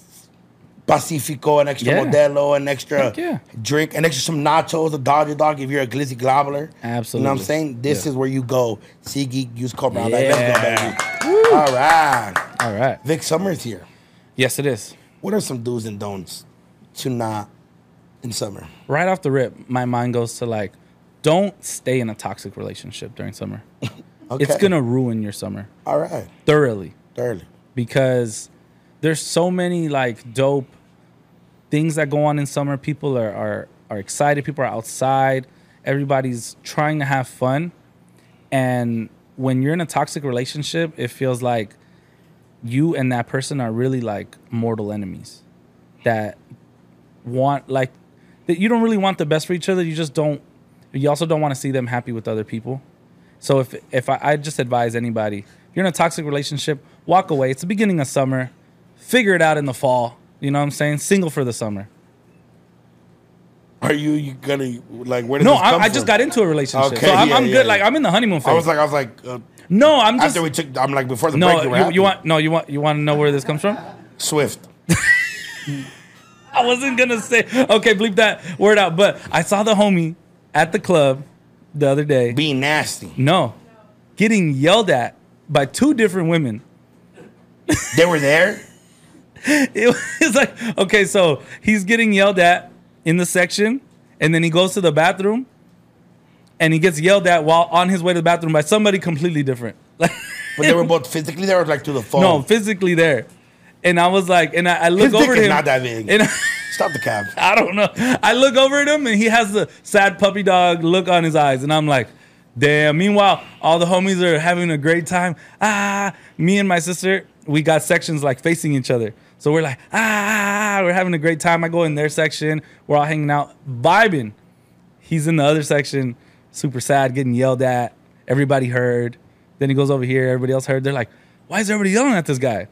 Pacifico, an extra Yeah. Modelo, an extra Heck yeah. drink, an extra some nachos, a Dodger dog if you're a glizzy gobbler. You know what I'm Absolutely. saying? This Yeah. is where you go. SeatGeek, use code Brown Bag. Let's Yeah. go, baby. All right. All right. Vic Summer's here. Yes, it is. What are some do's and don'ts to not in summer? Right off the rip, my mind goes to like, don't stay in a toxic relationship during summer. Okay. It's gonna ruin your summer All right. thoroughly. Thoroughly. Because there's so many like dope things that go on in summer. People are are, are excited. People are outside. Everybody's trying to have fun. And when you're in a toxic relationship, it feels like you and that person are really like mortal enemies that want like that you don't really want the best for each other. You just don't. You also don't want to see them happy with other people. So if if I, I just advise anybody, if you're in a toxic relationship, walk away. It's the beginning of summer. figure it out in the fall. You know what I'm saying? Single for the summer. Are you, you gonna like where did No, this come I, I from? just got into a relationship, Okay, so I'm, yeah, I'm yeah, good. yeah. Like I'm in the honeymoon phase. I was like, I was like, uh, no, I'm just after we took, I'm like before the no. break. You, were You, happy. you want no? You want you want to know where this comes from? Swift? I wasn't gonna say. Okay, bleep that word out. But I saw the homie at the club the other day. Being nasty. No, getting yelled at by two different women. They were there. It was like, okay, so he's getting yelled at in the section, and then he goes to the bathroom, and he gets yelled at while on his way to the bathroom by somebody completely different. Like, But they were both physically there or like to the phone? no, physically there. And I was like, and I, I look His dick over at is him. not that big. And I, Stop the cab. I don't know. I look over at him, and he has the sad puppy dog look on his eyes, and I'm like, damn. Meanwhile, all the homies are having a great time. Ah, me and my sister, we got sections like facing each other. So we're like, ah, we're having a great time. I go in their section. We're all hanging out, vibing. He's in the other section, super sad, getting yelled at. Everybody heard. Then he goes over here. Everybody else heard. They're like, why is everybody yelling at this guy?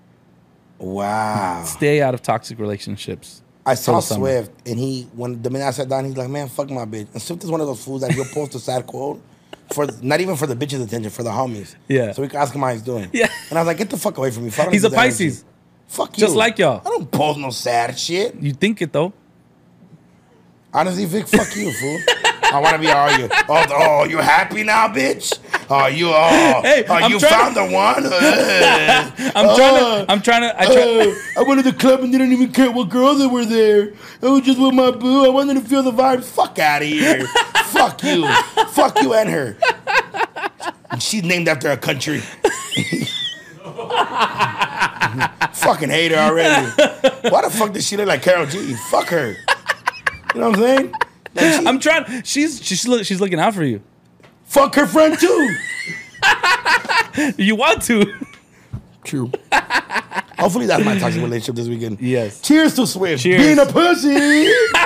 Wow. Stay out of toxic relationships. I for saw the summer. Swift, and he when the minute I sat down, he's like, "Man, fuck my bitch." And Swift is one of those fools that he'll post a sad quote for not even for the bitches' attention, for the homies. Yeah. So we can ask him how he's doing. Yeah. And I was like, "Get the fuck away from me." Fuck, I don't He's need a that Pisces. energy. Fuck you. Just like y'all. I don't post no sad shit. You think it, though. Honestly, Vic, fuck you, fool. I want to be all you. Oh, oh, you happy now, bitch? Oh, you. Oh, Hey, oh I'm you trying found the one. Uh, I'm trying to. I'm trying to. I try, uh, I went to the club and didn't even care what girls that were there. I was just with my boo. I wanted to feel the vibes. Fuck out of here. Fuck you. Fuck you and her. She's named after a country. Fucking hate her already. Why the fuck does she look like Karol G? Fuck her. You know what I'm saying? Like she- I'm trying. She's she's look, she's looking out for you. fuck her friend too. You want to? True. Hopefully that's my toxic relationship this weekend. Yes. Cheers to Swift. Cheers. Being a pussy.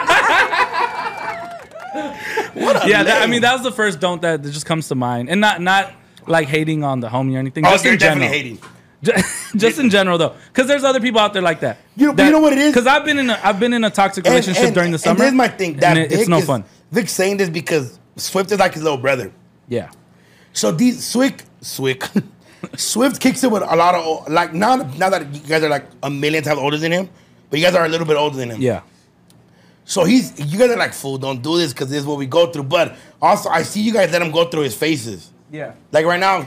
What a Yeah. That, I lame. mean, that was the first don't that, that just comes to mind, and not not like hating on the homie or anything. Oh, Just you're in general. definitely hating. Ju- Just in general, though, because there's other people out there like that. You know- but you know what it is? Because I've been in a I've been in a toxic And- relationship and- during the and summer. this is my thing. That and it- it's Vic no is- fun. Vic's saying this because Swift is like his little brother. Yeah. So these Swift, Swift, Swift kicks it with a lot of like now. Now that you guys are like a million times older than him, but you guys are a little bit older than him. Yeah. So he's you guys are like, fool, don't do this because this is what we go through. But also, I see you guys let him go through his phases. Yeah. Like right now,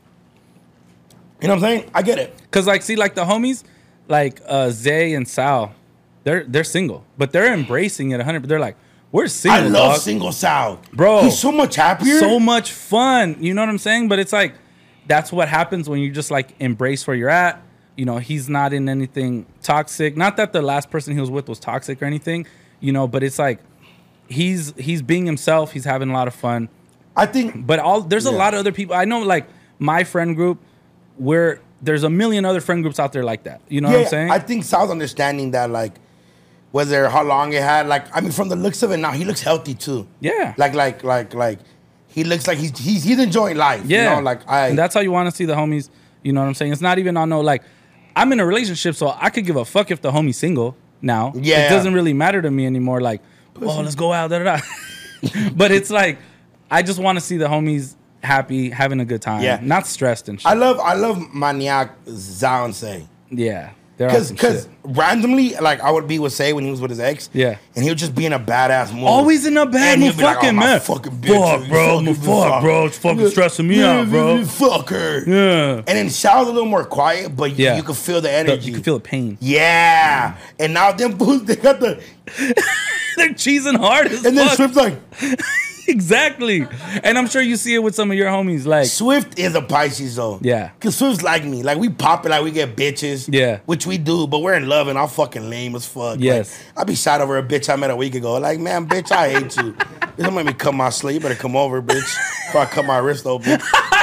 you know what I'm saying? I get it. Cause like, see, like the homies, like uh, Zay and Sal, they're they're single, but they're embracing it one hundred. They're like, we're single, I love dog. single Sal, Bro. He's so much happier. So much fun. You know what I'm saying? But it's like, that's what happens when you just like embrace where you're at. You know, he's not in anything toxic. Not that the last person he was with was toxic or anything, you know, but it's like he's he's being himself. He's having a lot of fun. I think, But all there's a Yeah. lot of other people. I know, like my friend group, where there's a million other friend groups out there like that. You know yeah, what I'm saying? I think Sal's understanding that, like, whether how long it had, like, I mean, from the looks of it now, he looks healthy too. Yeah. Like, like, like, like, he looks like he's he's he's enjoying life. yeah. You know, like I. and that's how you want to see the homies. You know what I'm saying? It's not even on no like. I'm in a relationship, so I could give a fuck if the homie's single now. Yeah. It doesn't really matter to me anymore. Like, oh, let's go out, da da da. But it's like, I just want to see the homies happy, having a good time. Yeah. Not stressed and shit. I love I love Maniac Zao and Say. yeah. They're on Cause, some cause shit. randomly, like I would be with Say when he was with his ex. Yeah. And he would just be in a badass mood. Always in a bad And mood, he'd be like, fucking oh, my man. fucking bitch. Fuck, bro, fucking fuck, bro. It's fucking stressing me Yeah, out, bro. Fuck her. Yeah. And then Shao's a little more quiet, but you, Yeah. you can feel the The- energy. you can feel the pain. Yeah. And now them fools, they got the. They're cheesing hard as And then fuck. Swift's like, Exactly. And I'm sure you see it with some of your homies. Like, Swift is a Pisces though. Yeah. Cause Swift's like me. Like we pop it, like we get bitches. Yeah. Which we do, but we're in love and I'm fucking lame as fuck. Yes. Like, I be shot over a bitch I met a week ago. Like, man, bitch, I hate you. You don't make me cut my sleeve. You better come over, bitch. Before I cut my wrist open.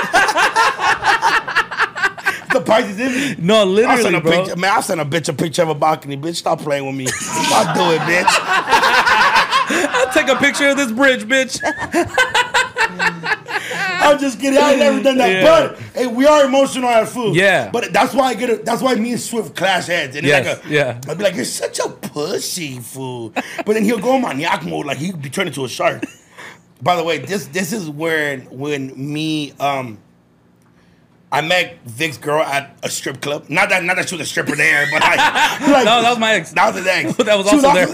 The Pisces in me. no, I'll literally, send a bro. picture. Man, I'll send a bitch a picture of a balcony. Bitch, stop playing with me. I'll do it, bitch. I'll take a picture of this bridge, bitch. I'm just kidding. I ain't never done that. Yeah. But hey, we are emotional at food. Yeah. But that's why I get it. That's why me and Swift clash heads. And Yes, it's like a, yeah. I'd be like, you're such a pussy fool. But then he'll go maniac mode, like he'd be turned into a shark. By the way, this this is where when me um I met Vic's girl at a strip club. Not that not that she was a stripper there, but like, like No, that was my ex. that was his ex. That was She also there.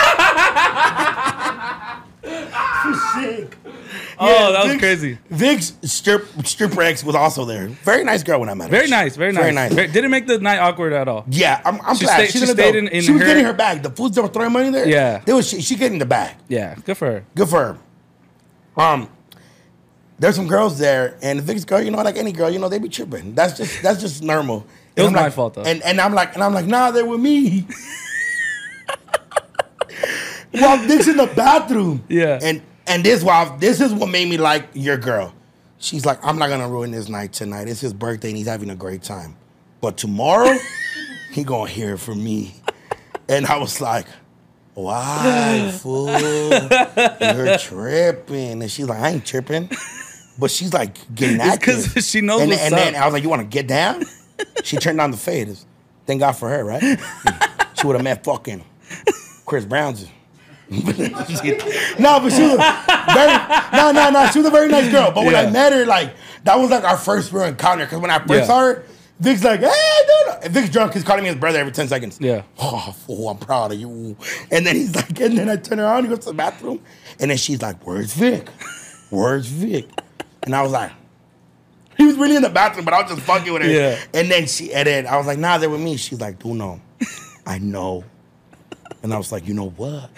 Sick. Oh, Yeah, that was Vic's- crazy. Vic's strip stripper ex was also there. Very nice girl when I met her. Very nice, very nice. Very nice. Very- didn't make the night awkward at all. Yeah, I'm, I'm She glad. stayed- She's she an stayed adult. in- in she was her- getting her bag. The foods that were throwing money there. Yeah. They was she, she getting the bag. Yeah, good for her. Good for her. Um, there's some girls there, and Vic's girl, you know, like any girl, you know, they be tripping. That's just that's just normal. It was And I'm my like- fault, though. And and I'm like, and I'm like, nah, they're with me. While Vic's in the bathroom. Yeah. And and this while this is what made me like your girl. She's like, I'm not gonna ruin this night tonight. It's his birthday and he's having a great time. But tomorrow, he gonna hear it from me. And I was like, why, fool? You're tripping. And she's like, I ain't tripping. But she's like getting It's active. 'cause she knows and, what's and then up. I was like, you want to get down? She turned on the fade. It's- Thank God for her, right? She would have met fucking Chris Brown's. no, but she was a very no, no, no. She was a very nice girl. But when I Yeah. met her, like that was like our first real encounter. Because when I first Yeah. saw her, Vic's like, hey, dude. And Vic's drunk. He's calling me his brother every ten seconds. Yeah. Oh, fool, I'm proud of you. And then he's like, and then I turn around, he goes to the bathroom, and then she's like, where's Vic? Where's Vic? And I was like, he was really in the bathroom, but I was just fucking with her. Yeah. And then she, and then I was like, nah, they're with me. She's like, do no, I know. And I was like, you know what?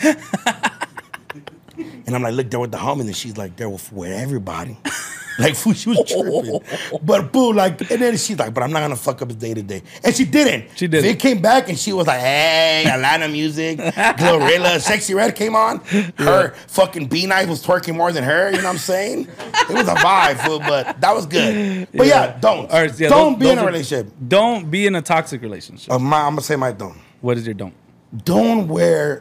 And I'm like, look, they're with the homies, and she's like, they're with, with everybody. Like, fool, she was tripping. But, boo, like, and then she's like, but I'm not gonna fuck up his day to day. And she didn't. She didn't. Vic came back, and she was like, hey, Atlanta music, Glorilla, Sexy Red came on. Her fucking B-Night was twerking more than her, you know what I'm saying? It was a vibe, fool, but that was good. But yeah, don't. All right, yeah, don't those- be in those a are- relationship. Don't be in a toxic relationship. Uh, my, I'm gonna say my don't. What is your don't? Don't wear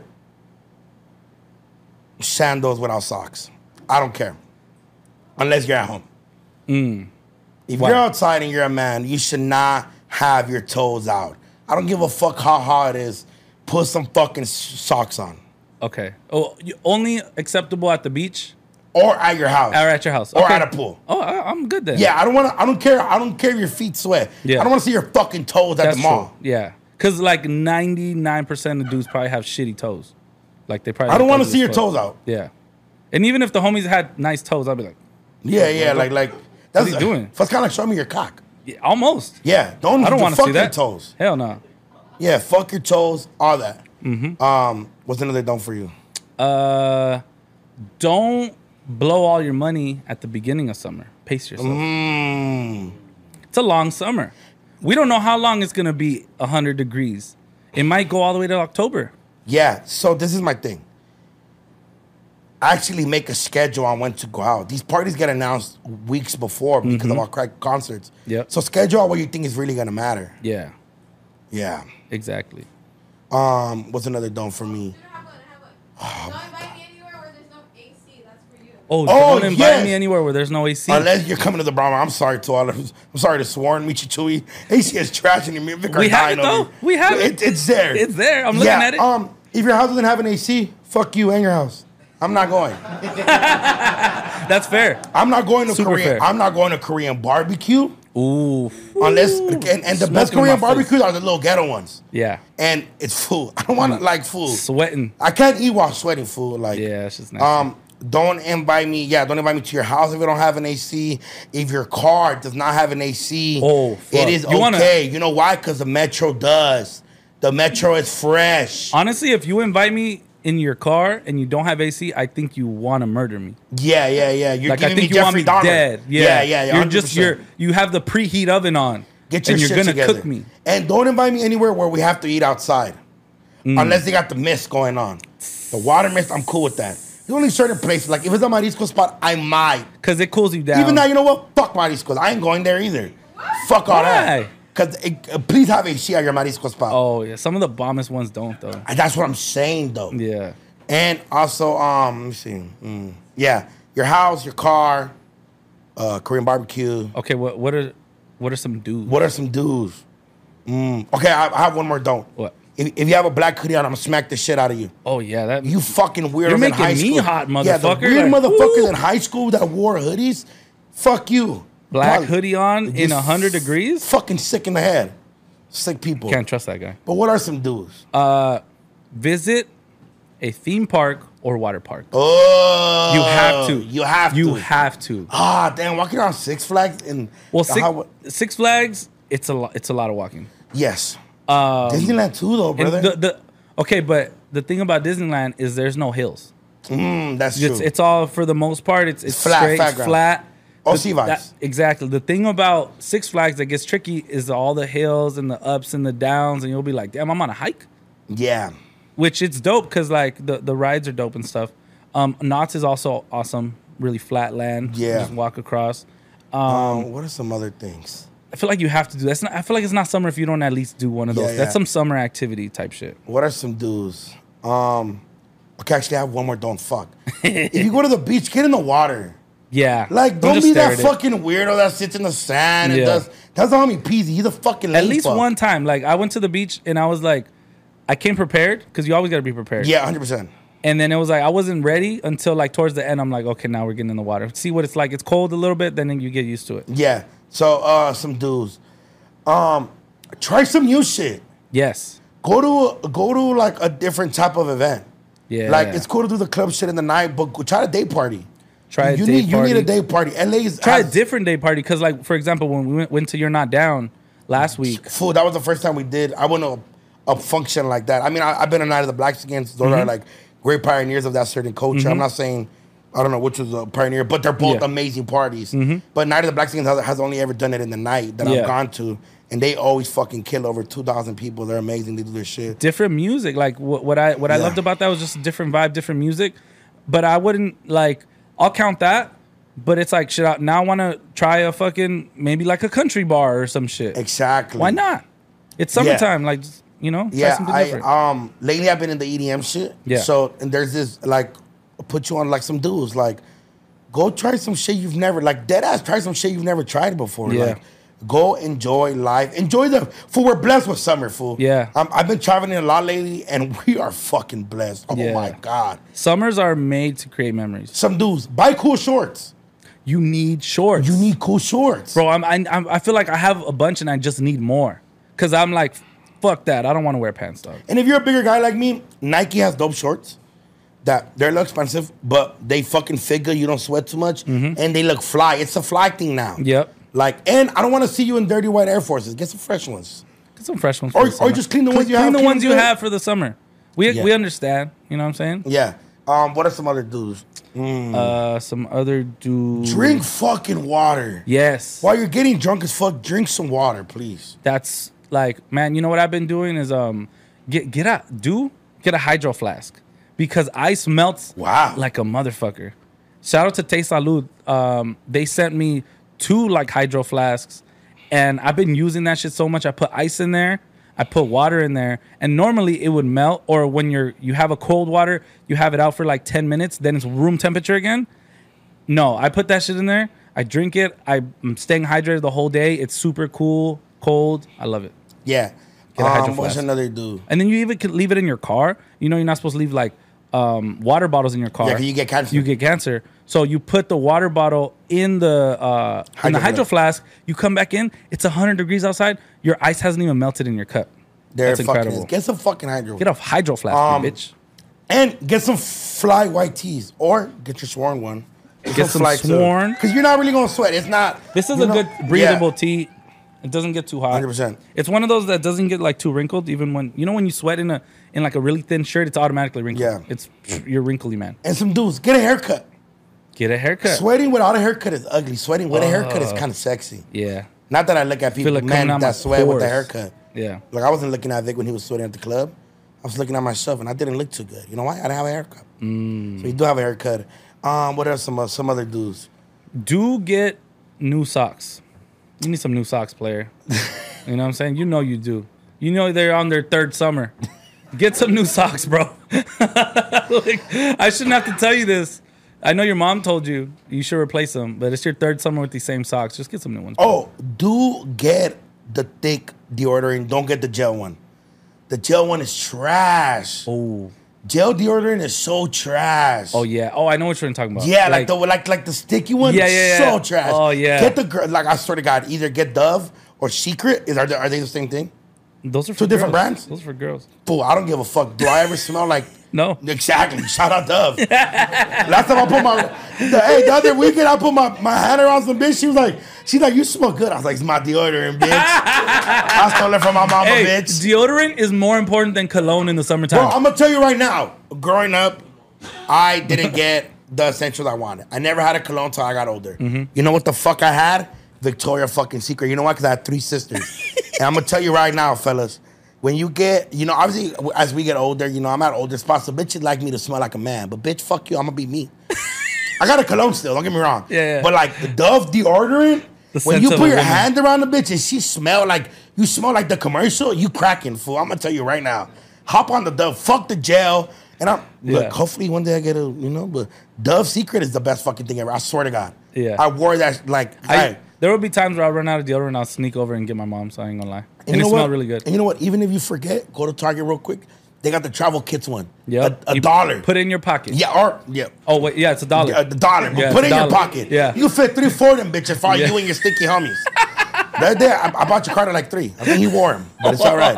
sandals without socks. I don't care. Unless you're at home. If Why? you're outside and you're a man, you should not have your toes out. I don't give a fuck how hot it is. Put some fucking s- socks on. Okay. Oh, you, only acceptable at the beach Or at your house. or at your house. Or Okay. at a pool. Oh, I, I'm good then. Yeah, I don't want to. I don't care. I don't care if your feet sweat. Yeah. I don't want to see your fucking toes at that's the mall. true. Yeah, because like ninety-nine percent of dudes probably have shitty toes. Like they probably. I don't look want to ugly see as your fuck. toes out. Yeah, and even if the homies had nice toes, I'd be like, Yeah, yeah, like like. That's he doing? That's kind of like show me your cock. yeah, almost. Yeah, don't. I don't want to fuck see your that. toes. Hell no. Yeah, fuck your toes, all that. Mm-hmm. Um, what's another don't for you? Uh, don't blow all your money at the beginning of summer. Pace yourself. Mm. It's a long summer. We don't know how long it's gonna be one hundred degrees. It might go all the way to October. Yeah, so this is my thing. Actually make a schedule on when to go out. These parties get announced weeks before because of our crack concerts. Yep. So schedule out what you think is really gonna matter. Yeah, Yeah. exactly. Um, what's another don't for me? I have one, I have one. Don't invite me anywhere where there's no A C. That's for you. Oh, Oh, don't invite yes. me anywhere where there's no A C. Unless you're coming to the Brahma. I'm sorry to all of I'm sorry to Sworn, Michichui. A C is trash and me and Vic are We have dying it, though. over We have it. it. It's there. It's there. I'm looking yeah, at it. Um, if your house doesn't have an A C, fuck you and your house. I'm not going. That's fair. I'm not going to Super Korean. fair. I'm not going to Korean barbecue Ooh. unless and, and the best Smoking in Korean my face. barbecues are the little ghetto ones. Yeah. And it's food. I don't want to like food. Sweating. I can't eat while sweating food. Like Yeah, it's just nasty. um, don't invite me. Yeah, don't invite me to your house if you don't have an A C. If your car does not have an A C, Oh, fuck. it is You wanna- okay. You know why? Because the Metro does. The Metro is fresh. Honestly, if you invite me in your car and you don't have A C, I think you want to murder me. Yeah, yeah, yeah. You're Like I giving think me you want Jeffrey me Dahmer. dead. Yeah, yeah, yeah. yeah You're just one hundred percent. you're you have the preheat oven on. Get your and you're shit gonna together. cook me. And don't invite me anywhere where we have to eat outside. Mm. Unless they got the mist going on. The water mist, I'm cool with that. There's only certain places. Like if it's a marisco spot, I might. Cause it cools you down. Even now, you know what? Fuck mariscos. I ain't going there either. Fuck all that. Why? Because uh, please have A C at your marisco spot. Oh yeah, some of the bombest ones don't though. And that's what I'm saying though. Yeah. And also, um, let me see. Mm, yeah. your house, your car, uh, Korean barbecue. Okay, what what are what are some dudes? What are some dudes? Mm. Okay, I, I have one more don't. What? If, if you have a black hoodie on, I'm gonna smack the shit out of you. Oh yeah, that You fucking weirdos You're in making high me school. hot, Yeah, the motherfucker. weird Like, motherfuckers woo. in high school that wore hoodies. Fuck you. black Probably- hoodie on in Just a hundred degrees. Fucking sick in the head. Sick people. Can't trust that guy. But what are some dudes? Uh, visit a theme park or water park. Oh, You have to. You have You to. have to. Ah, damn! Walking around Six Flags and Well, the six, highway- Six Flags, it's a lot. It's a lot of walking. yes, Um, Disneyland too, though, and brother. the, the okay, but the thing about Disneyland is there's no hills. mm, that's true. It's it's all for the most part. It's it's Flat, straight, flat it's ground. flat. All The- sea vibes. that- exactly. The thing about Six Flags that gets tricky is all the hills and the ups and the downs, and you'll be like, "Damn, I'm on a hike." yeah, Which it's dope because like the, the rides are dope and stuff. Um, Knott's is also awesome. Really flat land. You Yeah. just walk across. um, what are some other things? I feel like you have to do that. I feel like it's not summer if you don't at least do one of those. Yeah, yeah. That's some summer activity type shit. What are some dudes? Um, okay, actually, I have one more. Don't fuck. If you go to the beach, get in the water. Yeah. Like, don't, just be stare that at it. fucking weirdo that sits in the sand and Yeah. does. That's all me peasy. He's a fucking At lame least fuck. one time, like I went to the beach and I was like, I came prepared because you always got to be prepared. Yeah, hundred percent. And then it was like I wasn't ready until like towards the end. I'm like, okay, now we're getting in the water. See what it's like. It's cold a little bit, then you get used to it. Yeah. So, uh, some dudes. Um, try some new shit. Yes. Go to go to like a different type of event. Yeah. Like it's cool to do the club shit in the night, but go, try a day party. Try a you day need party. you need a day party. L A is Try a has- different day party because, like, for example, when we went, went to You're Not Down last week. Fool, that was the first time we did. I went to a, a function like that. I mean, I, I've been a Night of the Blacks against. Those are Mm-hmm. like great pioneers of that certain culture. I'm not saying I don't know which was a pioneer, but they're both Yeah. amazing parties. But Night of the Blacks against has, has only ever done it in the night that Yeah. I've gone to, and they always fucking kill over two thousand people. They're amazing. They do their shit. Different music. Like what, what I what I Yeah. loved about that was just a different vibe, different music. But I wouldn't like. I'll count that. But it's like, should I now want to try a fucking maybe like a country bar or some shit? Exactly. Why not? It's summertime. Like just, you know, try Yeah, something I different. um lately I've been in the E D M shit. Yeah. So and there's this like put you on like some dudes like go try some shit you've never like dead ass try some shit you've never tried before. Yeah. Like go enjoy life. Enjoy the fool. We're blessed with summer, fool. Yeah. Um, I've been traveling a lot lately and we are fucking blessed. Oh Yeah. my god. Summers are made to create memories. Some dudes buy cool shorts. You need shorts. You need cool shorts. Bro, I'm, I, I'm, I feel like I have a bunch and I just need more. Because I'm like, fuck that. I don't want to wear pants, dog. And if you're a bigger guy like me, Nike has dope shorts that they're a little expensive, but they fucking fit good. You don't sweat too much, and they look fly. It's a fly thing now. Mm-hmm. Yep. Like, and I don't want to see you in dirty white Air Forces. Get some fresh ones. Get some fresh ones. Or- for the or summer. just clean the ones you clean have, the keep ones them you good. have for the summer. We Yeah. we understand. You know what I'm saying? Yeah. Um. What are some other dudes? Uh, some other dude. Drink fucking water. Yes. While you're getting drunk as fuck, drink some water, please. That's like, man. You know what I've been doing is um, get get a do get a hydro flask because ice melts. Wow. Like a motherfucker. Shout out to Te Salud. Um, they sent me two like hydro flasks, and I've been using that shit so much. I put ice in there, I put water in there, and normally it would melt. Or when you're you have a cold water, you have it out for like ten minutes, then it's room temperature again. No, I put that shit in there. I drink it. I'm staying hydrated the whole day. It's super cool, cold. I love it. Yeah. Get a hydro Um, what's flask. another dude? And then you even could leave it in your car. You know, you're not supposed to leave like um, water bottles in your car. Yeah, 'cause you get cancer. You get cancer. So you put the water bottle in the uh, in the Hydro hydro flask. You come back in. It's one hundred degrees outside. Your ice hasn't even melted in your cup. They're That's fucking. incredible. Get some fucking hydro. Get a hydro flask, Um, you bitch. And get some fly white tees, or get your sworn one. Get some Sworn. because you're not really gonna sweat. It's not. This is you a know- good breathable tea. It doesn't get too hot. one hundred percent. It's one of those that doesn't get like too wrinkled. Even when you know when you sweat in a in like a really thin shirt, it's automatically wrinkled. Yeah. It's you're wrinkly, man. And some dudes get a haircut. Get a haircut. Sweating without a haircut is ugly. Sweating with a haircut is kind of sexy. Yeah. Not that I look at people, like men coming out my that sweat with a pores. haircut. Yeah. Like I wasn't looking at Vic when he was sweating at the club. I was looking at myself and I didn't look too good. You know why? I didn't have a haircut. Mm. So you do have a haircut. Um, what are some uh, some other dudes? Do get new socks. You need some new socks, player. You know what I'm saying? You know you do. You know they're on their third summer. Get some new socks, bro. Like, I shouldn't have to tell you this. I know your mom told you you should replace them, but it's your third summer with these same socks. Just get some new ones. Oh, do get the thick deodorant. Don't get the gel one. The gel one is trash. Oh. Gel deodorant is so trash. Oh yeah. Oh, I know what you're talking about. Yeah, like, the like like the sticky one. Yeah, is yeah, so yeah. trash. Oh, yeah. Get the girl. Like I swear to God, either get Dove or Secret. Is are they, are they the same thing? Those are for Two different girls. brands? Those are for girls. Fool, I don't give a fuck. Do I ever smell like? No. Exactly. Shout out Dove. Last time I put my, the, hey, the other weekend I put my, my hand around some bitch. She was like, she's like, you smell good. I was like, it's my deodorant, bitch. I stole it from my mama, Hey, bitch. deodorant is more important than cologne in the summertime. Bro, I'm gonna tell you right now. Growing up, I didn't get the essentials I wanted. I never had a cologne until I got older. Mm-hmm. You know what the fuck I had? Victoria fucking Secret. You know why? Because I had three sisters. And I'm gonna tell you right now, fellas. When you get, you know, obviously as we get older, you know, I'm at older spots, so bitches like me to smell like a man. But bitch, fuck you, I'm gonna be me. I got a cologne still, don't get me wrong. Yeah, yeah. But like the Dove deodorant, The when sense you of put a your woman. hand around the bitch and she smell like, you smell like the commercial, you cracking, fool. I'm gonna tell you right now. Hop on the Dove, fuck the gel. And I'm, Yeah. look, hopefully one day I get a, you know, but Dove Secret is the best fucking thing ever. I swear to God. Yeah. I wore that, like, I, hey. there will be times where I'll run out of deodorant and I'll sneak over and get my mom, so I ain't gonna lie. And, you it know smells what? really good. And you know what? Even if you forget, go to Target real quick. They got the travel kits one. Yep. A, a You dollar. Put it in your pocket. Yeah, or yeah. Oh wait, yeah, it's a dollar. Yeah, the dollar. But Yeah, put it's it a in your dollar. pocket. Yeah. You can fit three, four of them bitches for all Yeah. you and your stinky homies. Right there, I, I bought your card at like three. I think he wore them, but it's all right.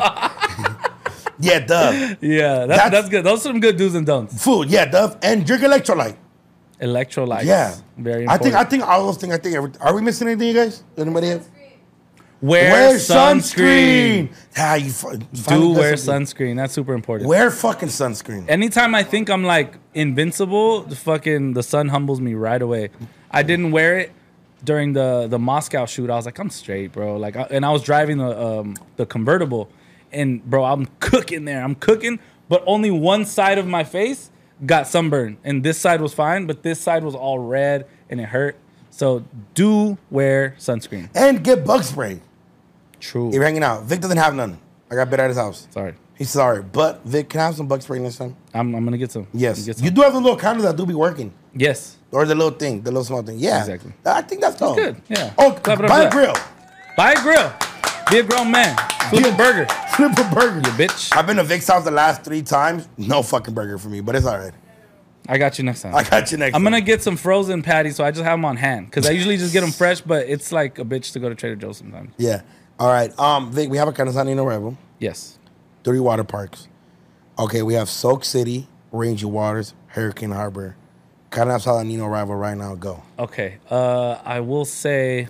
Yeah, Dove. Yeah, that's, That's- that's good. Those are some good do's and don'ts. Food, yeah, Dove. And drink electrolyte. Electrolytes. Yeah. Very I important. think I think all those things, I think, every, are we missing anything, you guys? Anybody have? wear, Wear sunscreen. sunscreen. Ah, you fu- Do finally got wear something. sunscreen. That's super important. Wear fucking sunscreen. Anytime I think I'm like invincible, the fucking the sun humbles me right away. I didn't wear it during the the Moscow shoot. I was like, I'm straight, bro. Like, I, and I was driving the um, the convertible, and bro, I'm cooking there. I'm cooking, but only one side of my face got sunburned, and this side was fine, but this side was all red and it hurt. So do wear sunscreen. And get bug spray. True. You're hanging out. Vic doesn't have none. I got bit at his house. Sorry, He's sorry. But Vic, can I have some bug spray next time? I'm I'm gonna get some. Yes. Get some. You do have the little counters that do be working. Yes. Or the little thing, the little small thing. Yeah. Exactly. I think that's dope. good, yeah. Oh, Clap it up buy for a that. grill. Buy a grill. Be a grown man. Flip Yeah. a burger. Flip a burger. You bitch. I've been to Vic's house the last three times. No fucking burger for me, but it's all right. I got you next time. I got you next I'm time. gonna get some frozen patties, so I just have them on hand because I usually just get them fresh. But it's like a bitch to go to Trader Joe's sometimes. Yeah. All right. Um, Vic, we have a Carne San Nino rival. Yes. Three water parks. Okay, we have Soak City, Rangy Waters, Hurricane Harbor. Carne Asada Nino rival right now. Go. Okay. Uh, I will say,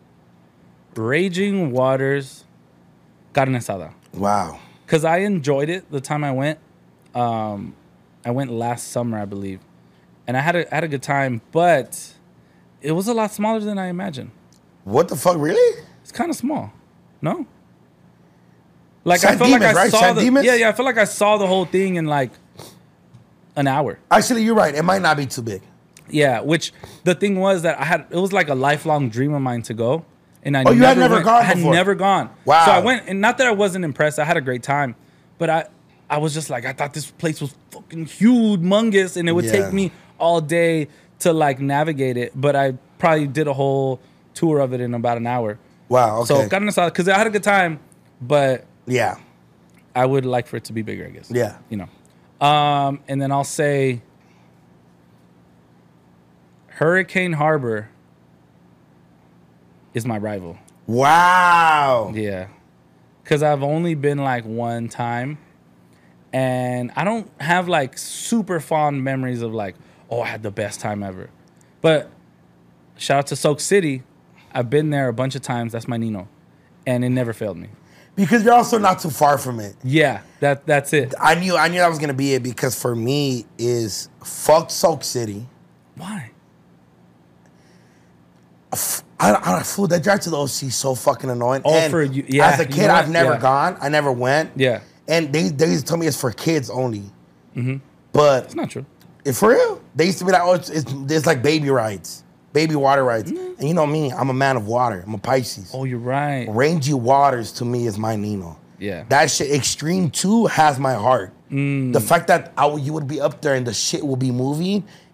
Raging Waters, Carne Asada, Wow. because I enjoyed it the time I went. Um, I went last summer, I believe, and I had a had a good time, but it was a lot smaller than I imagined. What the fuck? Really? It's kind of small. No? Like San I felt like Dimas, I right? saw San the Dimas? yeah yeah I feel like I saw the whole thing in like an hour. Actually, you're right. It might not be too big. Yeah, which the thing was that I had it was like a lifelong dream of mine to go, and I Oh, you had never went- gone I had before? never gone. Wow. So I went, and not that I wasn't impressed. I had a great time, but I I was just like I thought this place was fucking huge, humongous, and it would Yeah. take me all day to like navigate it. But I probably did a whole tour of it in about an hour. Wow. Okay. So carne asada, because I had a good time, but yeah. I would like for it to be bigger, I guess. Yeah. You know. Um, and then I'll say Hurricane Harbor is my rival. Wow. Yeah. Because I've only been like one time. And I don't have like super fond memories of like, oh, I had the best time ever. But shout out to Soak City. I've been there a bunch of times. That's my Nino. And it never failed me. Because you're also not too far from it. Yeah, that that's it. I knew I knew that was gonna be it because for me is fuck Soak City. Why? I, I fool that drive to the O C is so fucking annoying. Oh, and for you- yeah, as a you kid, know I've what? never Yeah. gone. I never went. Yeah. And they they used to tell me it's for kids only. Mm-hmm. But It's not true. if for real, they used to be like, oh, it's, it's, it's like baby rides, baby water rides. And you know me, I'm a man of water. I'm a Pisces. Oh, you're right. Rangy Waters to me is my Nino. Yeah. That shit, Extreme two has my heart. The fact that I would, you would be up there and the shit will be moving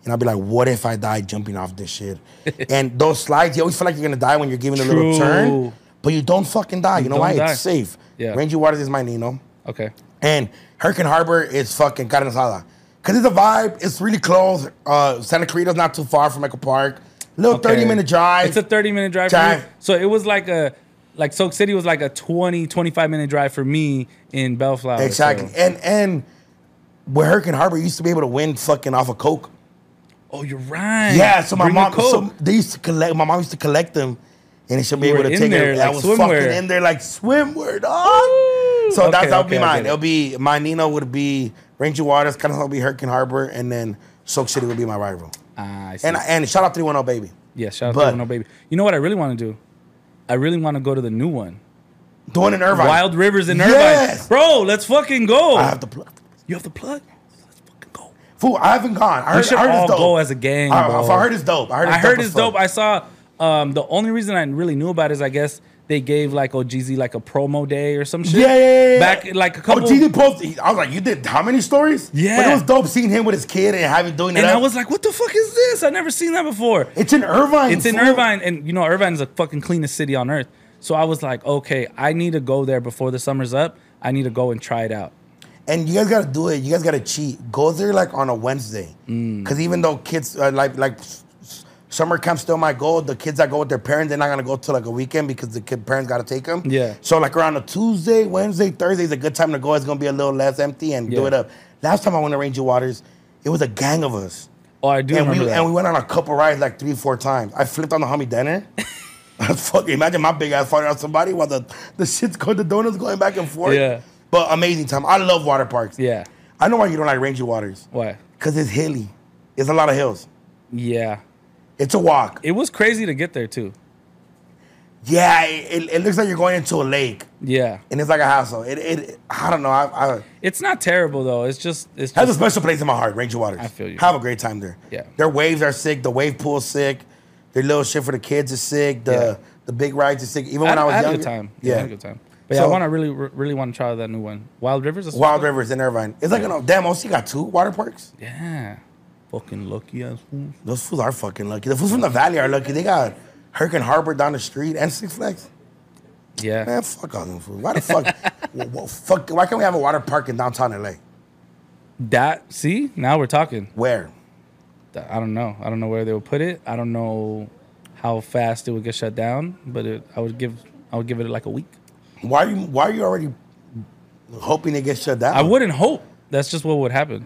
And I'll be like, what if I die jumping off this shit? And those slides, you always feel like you're gonna die when you're giving a little True. turn, but you don't fucking die. You, You know don't why? die. It's safe. Yeah. Rangy Waters is my Nino. Okay. And Hurricane Harbor is fucking carne asada. Cause it's a vibe. It's really close. Uh, Santa Clarita's not too far from Echo Park. Little Okay. thirty minute drive. It's a thirty minute drive, Drive. for you. So it was like a like Soak City was like a twenty, twenty-five minute drive for me in Bellflower. exactly. so- And and where Hurricane Harbor you used to be able to win fucking off of Coke. Oh, you're right. Yeah, so my Bring a mom, Coke. so they used to collect. My mom used to collect them, and she'll be You able were to in take there it. like I was swimwear. fucking in there like swimwear, dog. Woo! So that's Okay, that would be okay, I mine. get it. It'll be my Nino would be Ranger Waters, kind of will be Hurricane Harbor, and then Soak City would be my rival. Ah, I see. And and shout out three one zero baby. yeah, shout out but- to No Baby. You know what I really want to do? I really want to go to the new one. The one in Irvine. Wild Rivers in Yes! Irvine. Bro, let's fucking go. I have to plug. You have the plug? Let's fucking go. Fool, I haven't gone. I We heard, should I heard all it's dope. go as a gang, I, bro. I heard it's dope. I heard it's I heard dope. it's dope. I saw um, the only reason I really knew about it is I guess they gave like O G Z like a promo day or some shit. Yeah, yeah, yeah, yeah. Back like a couple. Oh, G D posted. I was like, you did how many stories? Yeah. But it was dope seeing him with his kid and having doing it. and I up. was like, what the fuck is this? I've never seen that before. It's in Irvine. It's in fool. Irvine, and you know Irvine is the fucking cleanest city on earth. So I was like, okay, I need to go there before the summer's up. I need to go and try it out. And you guys gotta do it. You guys gotta cheat. Go there like on a Wednesday, Mm. because even though kids uh, like like s- s- summer camp still might go. The kids that go with their parents, they're not gonna go till like a weekend because the kid parents gotta take them. Yeah. So like around a Tuesday, Wednesday, Thursday is a good time to go. It's gonna be a little less empty and do Yeah. it up. Last time I went to Ranger Waters, it was a gang of us, Oh, I do and remember we that. and we went on a couple rides like three, four times. I flipped on the Hummy Denner. Fucking imagine my big ass falling on somebody while the the shit's going, the donuts going back and forth. Yeah. But amazing time. I love water parks. yeah. I know why you don't like Ranger Waters. Why? Because it's hilly. It's a lot of hills. Yeah. It's a walk. It was crazy to get there too. Yeah, it, it, it looks like you're going into a lake. Yeah. And it's like a hassle. It, it I don't know. I, I It's not terrible though. It's just it's has a just special place in my heart, Ranger Waters. I feel you. Have a great time there. Yeah. Their waves are sick. The wave pool's sick. Their little shit for the kids is sick. The Yeah. the big rides is sick. Even I, when I, was I had younger. a good time. Yeah, I Yeah. had a good time. But yeah, I So- want to really, really want to try that new one. Wild Rivers. is- Wild Rivers in Irvine. It's like, an, damn, O C got two water parks? Yeah. Fucking lucky ass fools. Those fools are fucking lucky. The fools from the valley are lucky. They got Hurricane Harbor down the street and Six Flags. Yeah. Man, fuck all them fools. Why the fuck? w- w- fuck? Why can't we have a water park in downtown L A? That see now we're talking. Where? That- I don't know. I don't know where they would put it. I don't know how fast it would get shut down. But it, I would give I would give it like a week. Why are you? Why are you already hoping it gets shut down? I wouldn't hope. That's just what would happen.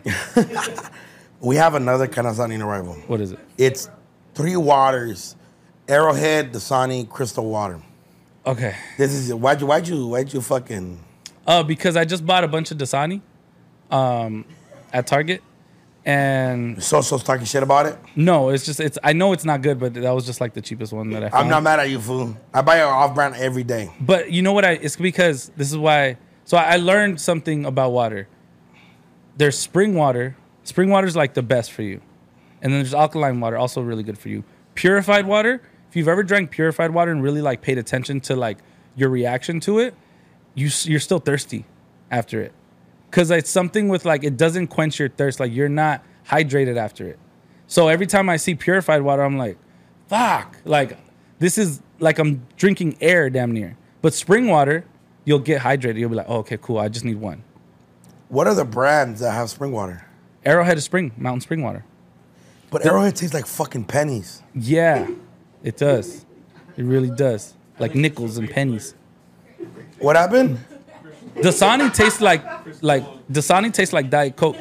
We have another kind of sunny arrival. What is it? It's Three Waters, Arrowhead, Dasani, Crystal Water. Okay. This is why'd you why'd you why'd you fucking Uh, because I just bought a bunch of Dasani, um, at Target, and so so talking shit about it? no, it's just it's. I know it's not good, but that was just like the cheapest one that I found. I'm not mad at you, fool. I buy it off brand every day. But you know what? I it's because this is why. So I learned something about water. There's spring water. Spring water is like the best for you, and then there's alkaline water, also really good for you. Purified water. If you've ever drank purified water and really like paid attention to like your reaction to it, you s- you're still thirsty after it, because it's something with like it doesn't quench your thirst. Like you're not hydrated after it. So every time I see purified water, I'm like, fuck. Like this is like I'm drinking air damn near. But spring water, you'll get hydrated. You'll be like, oh, okay, cool. I just need one. What are the brands that have spring water? Arrowhead is spring, mountain spring water. But Arrowhead tastes like fucking pennies. Yeah, it does. It really does. Like nickels and pennies. What happened? Dasani tastes like like Dasani tastes like Diet Coke.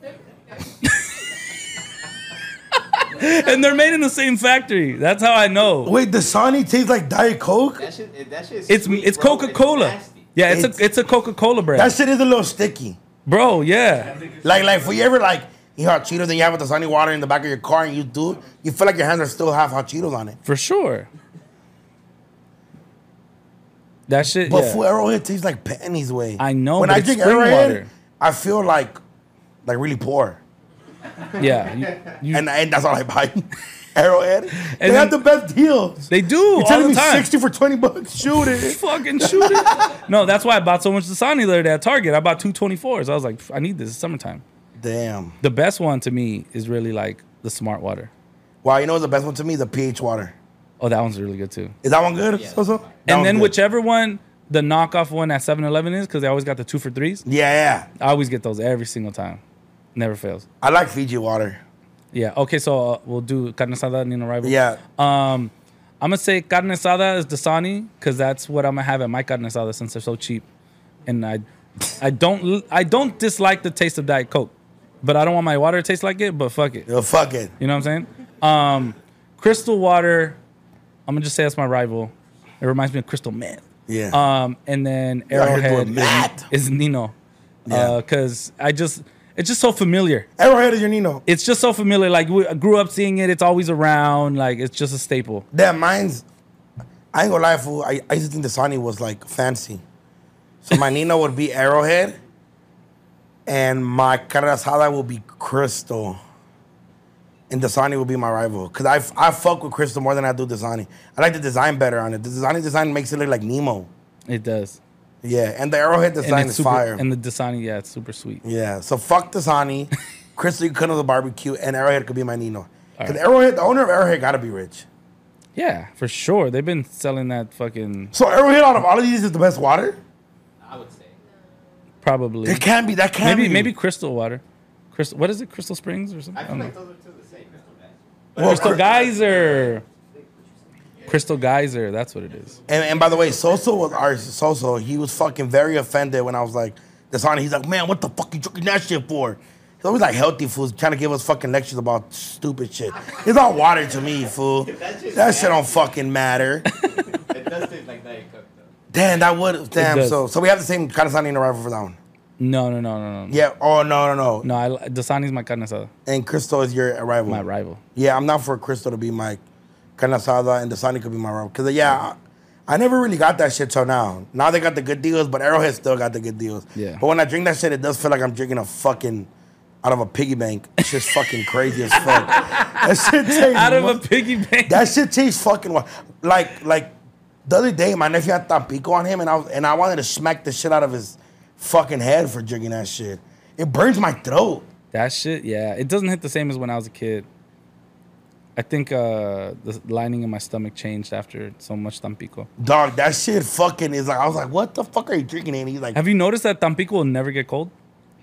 And they're made in the same factory. That's how I know. Wait, Dasani tastes like Diet Coke? That shit, that shit is It's sweet, it's bro. Coca Cola. nasty. Yeah, it's, It's- a it's a Coca Cola brand, That shit is a little sticky. bro. Yeah, Like, like, for you ever like you hot Cheetos and you have a Dasani water in the back of your car and you do, you feel like your hands are still half hot Cheetos on it. for sure. That shit. But yeah. for Arrowhead tastes like pennies way. I know, When but I it's drink spring Arrowhead, water. I feel like like really poor, Yeah, you, you- and and that's all I buy. Arrowhead. They then- have the best deals. they do You're all telling the me time. sixty for twenty bucks. Shoot it. Fucking shoot it. No, that's why I bought so much Dasani the other day at Target. I bought two twenty-fours. I was like, I need this. It's summertime. Damn. The best one to me is really like the Smart water. Wow, you know what's the best one to me? The pH water. Oh, that one's really good too. Is that one good? So, so? That And one's then good. whichever one the knockoff one at seven eleven is, because they always got the two for threes. Yeah, yeah. I always get those every single time. Never fails. I like Fiji water. Yeah. Okay, so uh, we'll do carne asada, Nino Rival. Yeah. Um, I'm gonna say carne asada is Dasani because that's what I'm gonna have at my carne asada since they're so cheap, and I, I don't I don't dislike the taste of Diet Coke, but I don't want my water to taste like it. But fuck it, Yo, fuck it. you know what I'm saying? Um, Crystal Water, I'm gonna just say that's my rival. It reminds me of Crystal Meth. Yeah. Um, and then You're out here Arrowhead doing meth. is, is Nino, Yeah. because I just it's just so familiar. Arrowhead is your Nino. It's just so familiar. Like we I grew up seeing it. It's always around. Like it's just a staple. Damn, mine's. I ain't gonna lie, fool. I, I used to think the Dasani was like fancy. So my Nino would be Arrowhead, and my carne asada will be Crystal, and Dasani will be my rival. Cause I, I fuck with Crystal more than I do Dasani. I like the design better on it. The Dasani design makes it look like Nemo. It does. Yeah, and the Arrowhead design and is super, fire. And the Dasani, yeah, it's super sweet. Yeah, so fuck Dasani, Crystal, you could have the barbecue, and Arrowhead could be my Nino. Cause Arrowhead, the owner of Arrowhead gotta be rich. Yeah, for sure. They've been selling that fucking So Arrowhead out of all of these is the best water? I would say. probably. It can't be, that can't maybe be. maybe Crystal Water. Crystal, what is it? Crystal Springs or something? I I feel don't like know. those are two the same. Crystal Meth. Well, Crystal Cry- Geyser. Crystal Geyser. That's what it is. And, and by the way, Soso was our Soso. He was fucking very offended when I was like, Dasani. He's like, man, what the fuck you drinking that shit for? He's always like healthy fools trying to give us fucking lectures about stupid shit. It's all water to me, fool. That shit don't fucking matter. It does taste like Diet Coke though. Damn, that would. Damn. does. So so we have the same kind of Dasani in the rival for that one. No, no, no, no, no. Yeah. Oh no no no. No, I, li- Dasani's my carne asada, And Crystal is your rival. my rival. Yeah, I'm not for Crystal to be my carne asada, and Dasani could be my rival. Cause yeah, I, I never really got that shit till now. Now they got the good deals, but Arrowhead still got the good deals. Yeah. But when I drink that shit, it does feel like I'm drinking a fucking out of a piggy bank. It's just fucking crazy as fuck. That shit tastes Out of mu- a piggy bank. That shit tastes fucking wa- like like the other day. My nephew had Tampico on him, and I was, and I wanted to smack the shit out of his fucking head for drinking that shit. It burns my throat. That shit, yeah. It doesn't hit the same as when I was a kid. I think uh, the lining in my stomach changed after so much Tampico. Dog, that shit fucking is like, I was like, what the fuck are you drinking? And he's like, Have you noticed that Tampico will never get cold?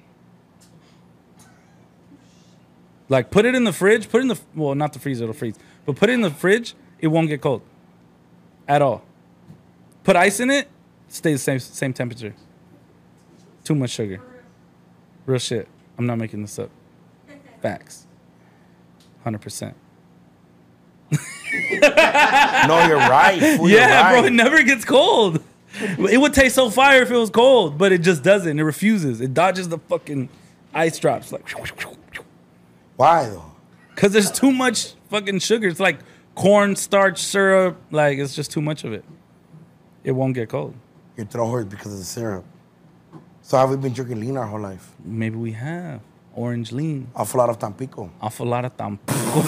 Like, put it in the fridge, put it in the, well, not the freezer, it'll freeze. But put it in the fridge, it won't get cold. At all. Put ice in it, stays the same, same temperature. Too much sugar. Real shit. I'm not making this up. Facts. one hundred percent. no, you're right. Fool, you're Yeah, right. bro, it never gets cold. It would taste so fire if it was cold, but it just doesn't. It refuses. It dodges the fucking ice drops. Like, Why though? because there's too much fucking sugar. It's like cornstarch syrup. Like, it's just too much of it. It won't get cold. Your throat hurts because of the syrup. So have we been drinking lean our whole life? Maybe we have orange lean. Awful lot of Tampico. Awful lot of Tampico.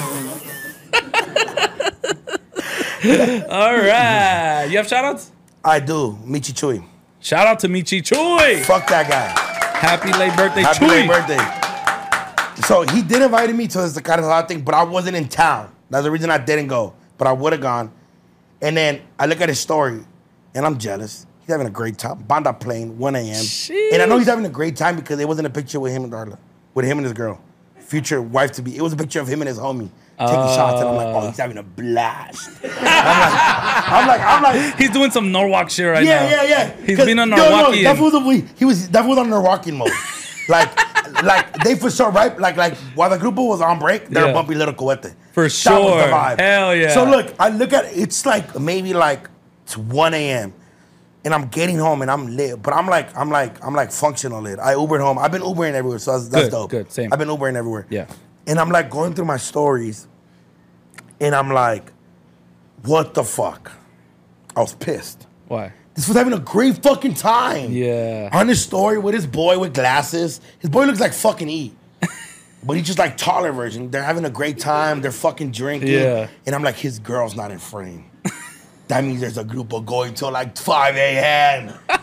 All right. You have shout outs? I do. Michi Chui. Shout out to Michi Chuy. Fuck that guy. Happy late birthday, Happy Chuy. late birthday. So he did invite me to this kind of thing, but I wasn't in town. That's the reason I didn't go. But I would have gone. And then I look at his story, and I'm jealous. He's having a great time. Banda playing, one a.m. And I know he's having a great time because it wasn't a picture with him and Darla, with him and his girl, future wife to be. It was a picture of him and his homie taking Uh, shots, and I'm like, oh, he's having a blast. I'm like, I'm like, I'm like, He's doing some Norwalk shit right yeah, now. yeah, yeah. He's 'Cause- been on no, no, Norwalkian. that was the he was that was on Norwalkian mode. like, like they for sure, right? Like, like while the group was on break, they're Yeah. bumping Little Cohete. For That sure. was the vibe. Hell yeah. So look, I look at it, it's like maybe like it's one a.m. and I'm getting home and I'm lit, but I'm like, I'm like, I'm like functional lit. I Ubered home. I've been Ubering everywhere, so that's, that's Good, dope. good, same. I've been Ubering everywhere. Yeah. And I'm like going through my stories, and I'm like, what the fuck? I was pissed. Why? This was having a great fucking time. Yeah. On his story with his boy with glasses. His boy looks like fucking E. But he's just like taller version. They're having a great time. They're fucking drinking. Yeah. And I'm like, his girl's not in frame. That means there's a group of going till like five a.m.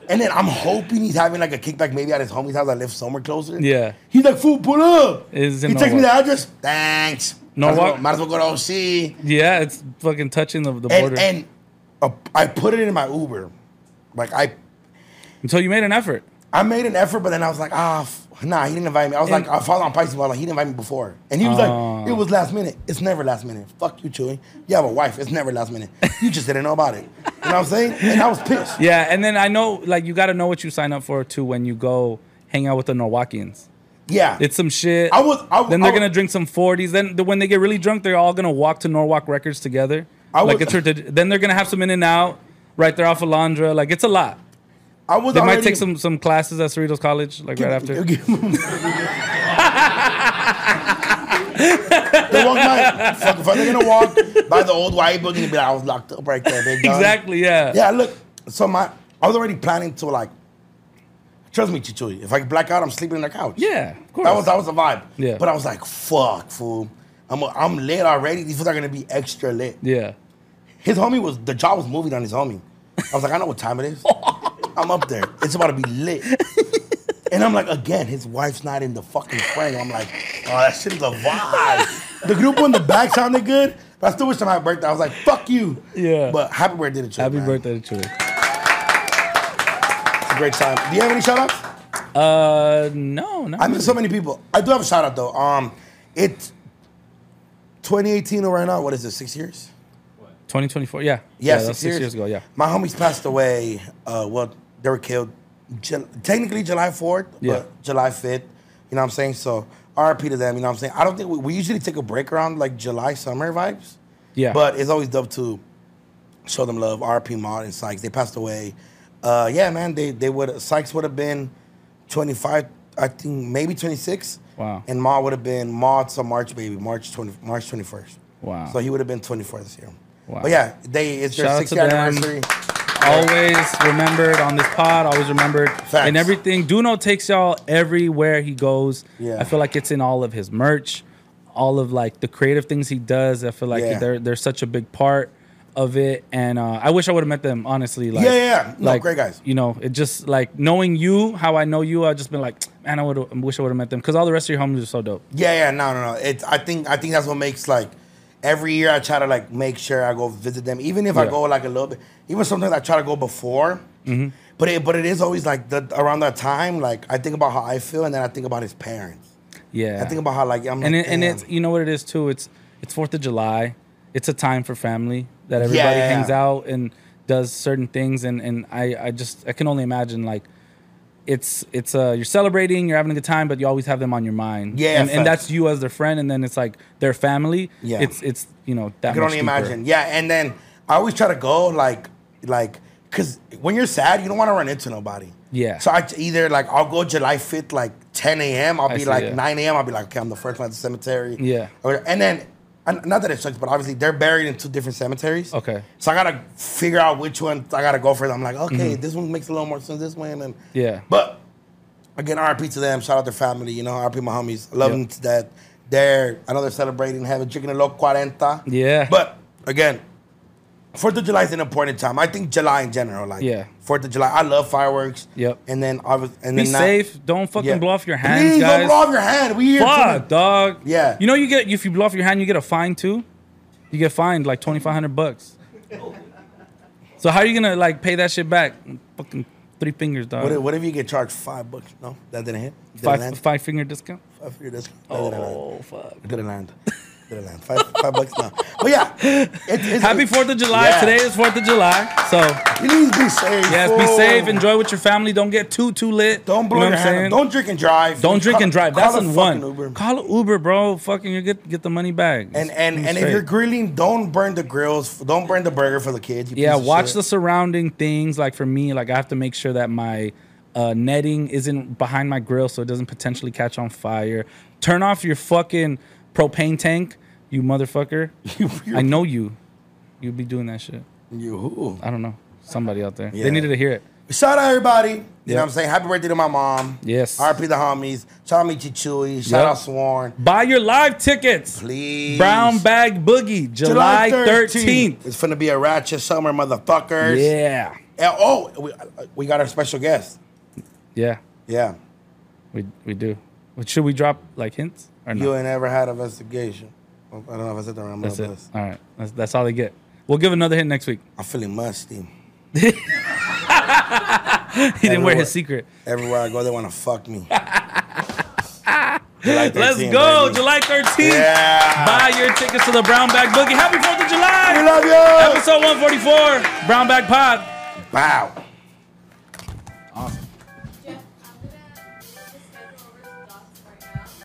And then I'm hoping he's having like a kickback maybe at his homie's house that lives somewhere closer. Yeah. He's like, fool, pull up. Is He in texts me the Norwalk. address. Thanks. Norwalk? Might as well, might as well go to O C. Yeah, it's fucking touching the, the border. And, and uh, I put it in my Uber. Like, I Until you made an effort. I made an effort, but then I was like, ah, f- nah, he didn't invite me. I was And- like, I followed on Pisces, but like, he didn't invite me before. And he was Oh. like, it was last minute. It's never last minute. Fuck you, Chewy. You have a wife. It's never last minute. You just didn't know about it. You know what I'm saying? And I was pissed. Yeah, and then I know, like, you got to know what you sign up for, too, when you go hang out with the Norwalkians. Yeah. It's some shit. I was- I- then they're I was- going to drink some forties. Then the, when they get really drunk, they're all going to walk to Norwalk Records together. I like, was- it's her, then they're going to have some In-N-Out right there off Alondra. Like, it's a lot. I was They already, might take some some classes at Cerritos College, like right after. They walk by, fuck, if they're gonna walk by the old white building and be like, I was locked up right there, big dog. Exactly, yeah. Yeah, look, so my, I was already planning to like, trust me, Chichuy, if I black out, I'm sleeping in the couch. Yeah, of course. That was that was the vibe. Yeah. But I was like, fuck, fool. I'm I'm lit already. These fools are gonna be extra lit. Yeah. His homie was the jaw was moving on his homie. I was like, I know what time it is. I'm up there. It's about to be lit. And I'm like, again, his wife's not in the fucking frame. I'm like, oh, that shit is a vibe. The group in the back sounded good, but I still wish them happy birthday. I was like, fuck you. Yeah. But happy birthday to Chuck. Happy man. birthday to Chewy. It's a great time. Do you have any shout outs? Uh, no, no. I mean, so many people. I do have a shout out though. Um, it's twenty eighteen or right now. What is it? Six years? twenty twenty-four, yeah. Yeah, that six, was six years. years ago, yeah. My homies passed away. Uh, well, they were killed Ju- technically July fourth, Yeah. but July fifth. You know what I'm saying? So R I P to them. You know what I'm saying? I don't think we, we usually take a break around like July summer vibes. Yeah. But it's always dope to show them love. R I P Maud and Sykes. They passed away. Uh, yeah, man. They they would Sykes would have been twenty-five. I think maybe twenty-six. Wow. And Maud would have been Maud's a March baby, March twenty, March twenty-first. Wow. So he would have been twenty-four this year. Wow. But yeah, they it's their Shout out sixth to year them. anniversary. Always remembered on this pod, always remembered Facts. and everything. Duno takes y'all everywhere he goes. Yeah. I feel like it's in all of his merch, all of like the creative things he does. I feel like Yeah. they're they're such a big part of it. And uh, I wish I would have met them, honestly. Like, Yeah, yeah, yeah. No, like, great guys. You know, it just like knowing you, how I know you, I've just been like, man, I would I wish I would have met them because all the rest of your homies are so dope. Yeah, yeah, no, no, no. It's I think I think that's what makes like every year I try to like make sure I go visit them, even if I Yeah. go like a little bit. Even sometimes I try to go before, Mm-hmm. but it but it is always like the, around that time. Like I think about how I feel, and then I think about his parents. Yeah. I think about how like I'm and like, it, and damn. it's you know what it is too. It's it's Fourth of July. It's a time for family that everybody Yeah. hangs out and does certain things. And, and I, I just I can only imagine like it's it's uh you're celebrating, you're having a good time, but you always have them on your mind. Yeah, and, and facts. that's you as their friend, and then it's like their family. Yeah. it's it's you know that I can much only deeper. imagine. Yeah, and then I always try to go like like because when you're sad, you don't want to run into nobody. Yeah. So I either like I'll go July fifth like ten a.m. I'll I be see, like yeah. nine a.m. I'll be like, okay, I'm the first one at the cemetery. Yeah. Or, and then and not that it sucks, but obviously they're buried in two different cemeteries. Okay. So I gotta figure out which one I gotta go for. I'm like, okay, this one makes a little more sense this way, and then Mm-hmm. Yeah. But again, R I P to them. Shout out their family. You know, R I P my homies. I love Yep. them to death. They're I know they're celebrating, having drinking a low forty. Yeah. But again, Fourth of July is an important time. I think July in general, like Yeah. Fourth of July. I love fireworks. Yep. And then I was and Be then not- safe. Don't fucking Yeah. blow off your hands, Please guys. don't blow off your hand. We here. Fuck, to- dog. Yeah. You know, you get if you blow off your hand, you get a fine too. You get fined like twenty five hundred bucks. So how are you gonna like pay that shit back? Fucking three fingers, dog. What if, what if you get charged five bucks? No, that didn't hit. Didn't five land? five finger discount. Five figure discount. That didn't land. Oh fuck. It didn't land. Didn't land. Five, five bucks now. But yeah, it, it's, Happy Fourth of July. Yeah. Today is Fourth of July. So Please be safe. yes, be fool. safe. Enjoy with your family. Don't get too too lit. Don't blow you know your what I'm hand. saying? Don't drink and drive. Don't drink Call- and drive. call That's a in fucking one. Uber. Call an Uber, bro. Fucking you get get the money back. And and Be and if straight. you're grilling, don't burn the grills. Don't burn the burger for the kids. You Yeah, piece of watch shit. the surrounding things. Like for me, like I have to make sure that my uh, netting isn't behind my grill so it doesn't potentially catch on fire. Turn off your fucking propane tank, you motherfucker. I know you. You be doing that shit. You who? I don't know. Somebody out there. Yeah. They needed to hear it. Shout out everybody. You know Yep. what I'm saying? Happy birthday to my mom. Yes. R I P the homies. Shout out Michi Chewy. Shout Yep. out Sworn. Buy your live tickets. Please. Brown Bag Boogie, July thirteenth. It's finna be a ratchet summer, motherfuckers. Yeah. And, oh, we, we got our special guest. Yeah, Yeah. we we do. But should we drop like hints or no? You ain't ever had an investigation. I don't know if I said that right. That's it. Best. All right, that's, that's all they get. We'll give another hint next week. I'm feeling musty. He didn't wear Everywhere. his secret. Everywhere I go, they want to fuck me. July Let's thirteenth, go, baby. July thirteenth. Yeah. Buy your tickets to the Brown Bag Boogie. Happy fourth of July. We love you. Episode one forty-four, Brown Bag Pod. Wow.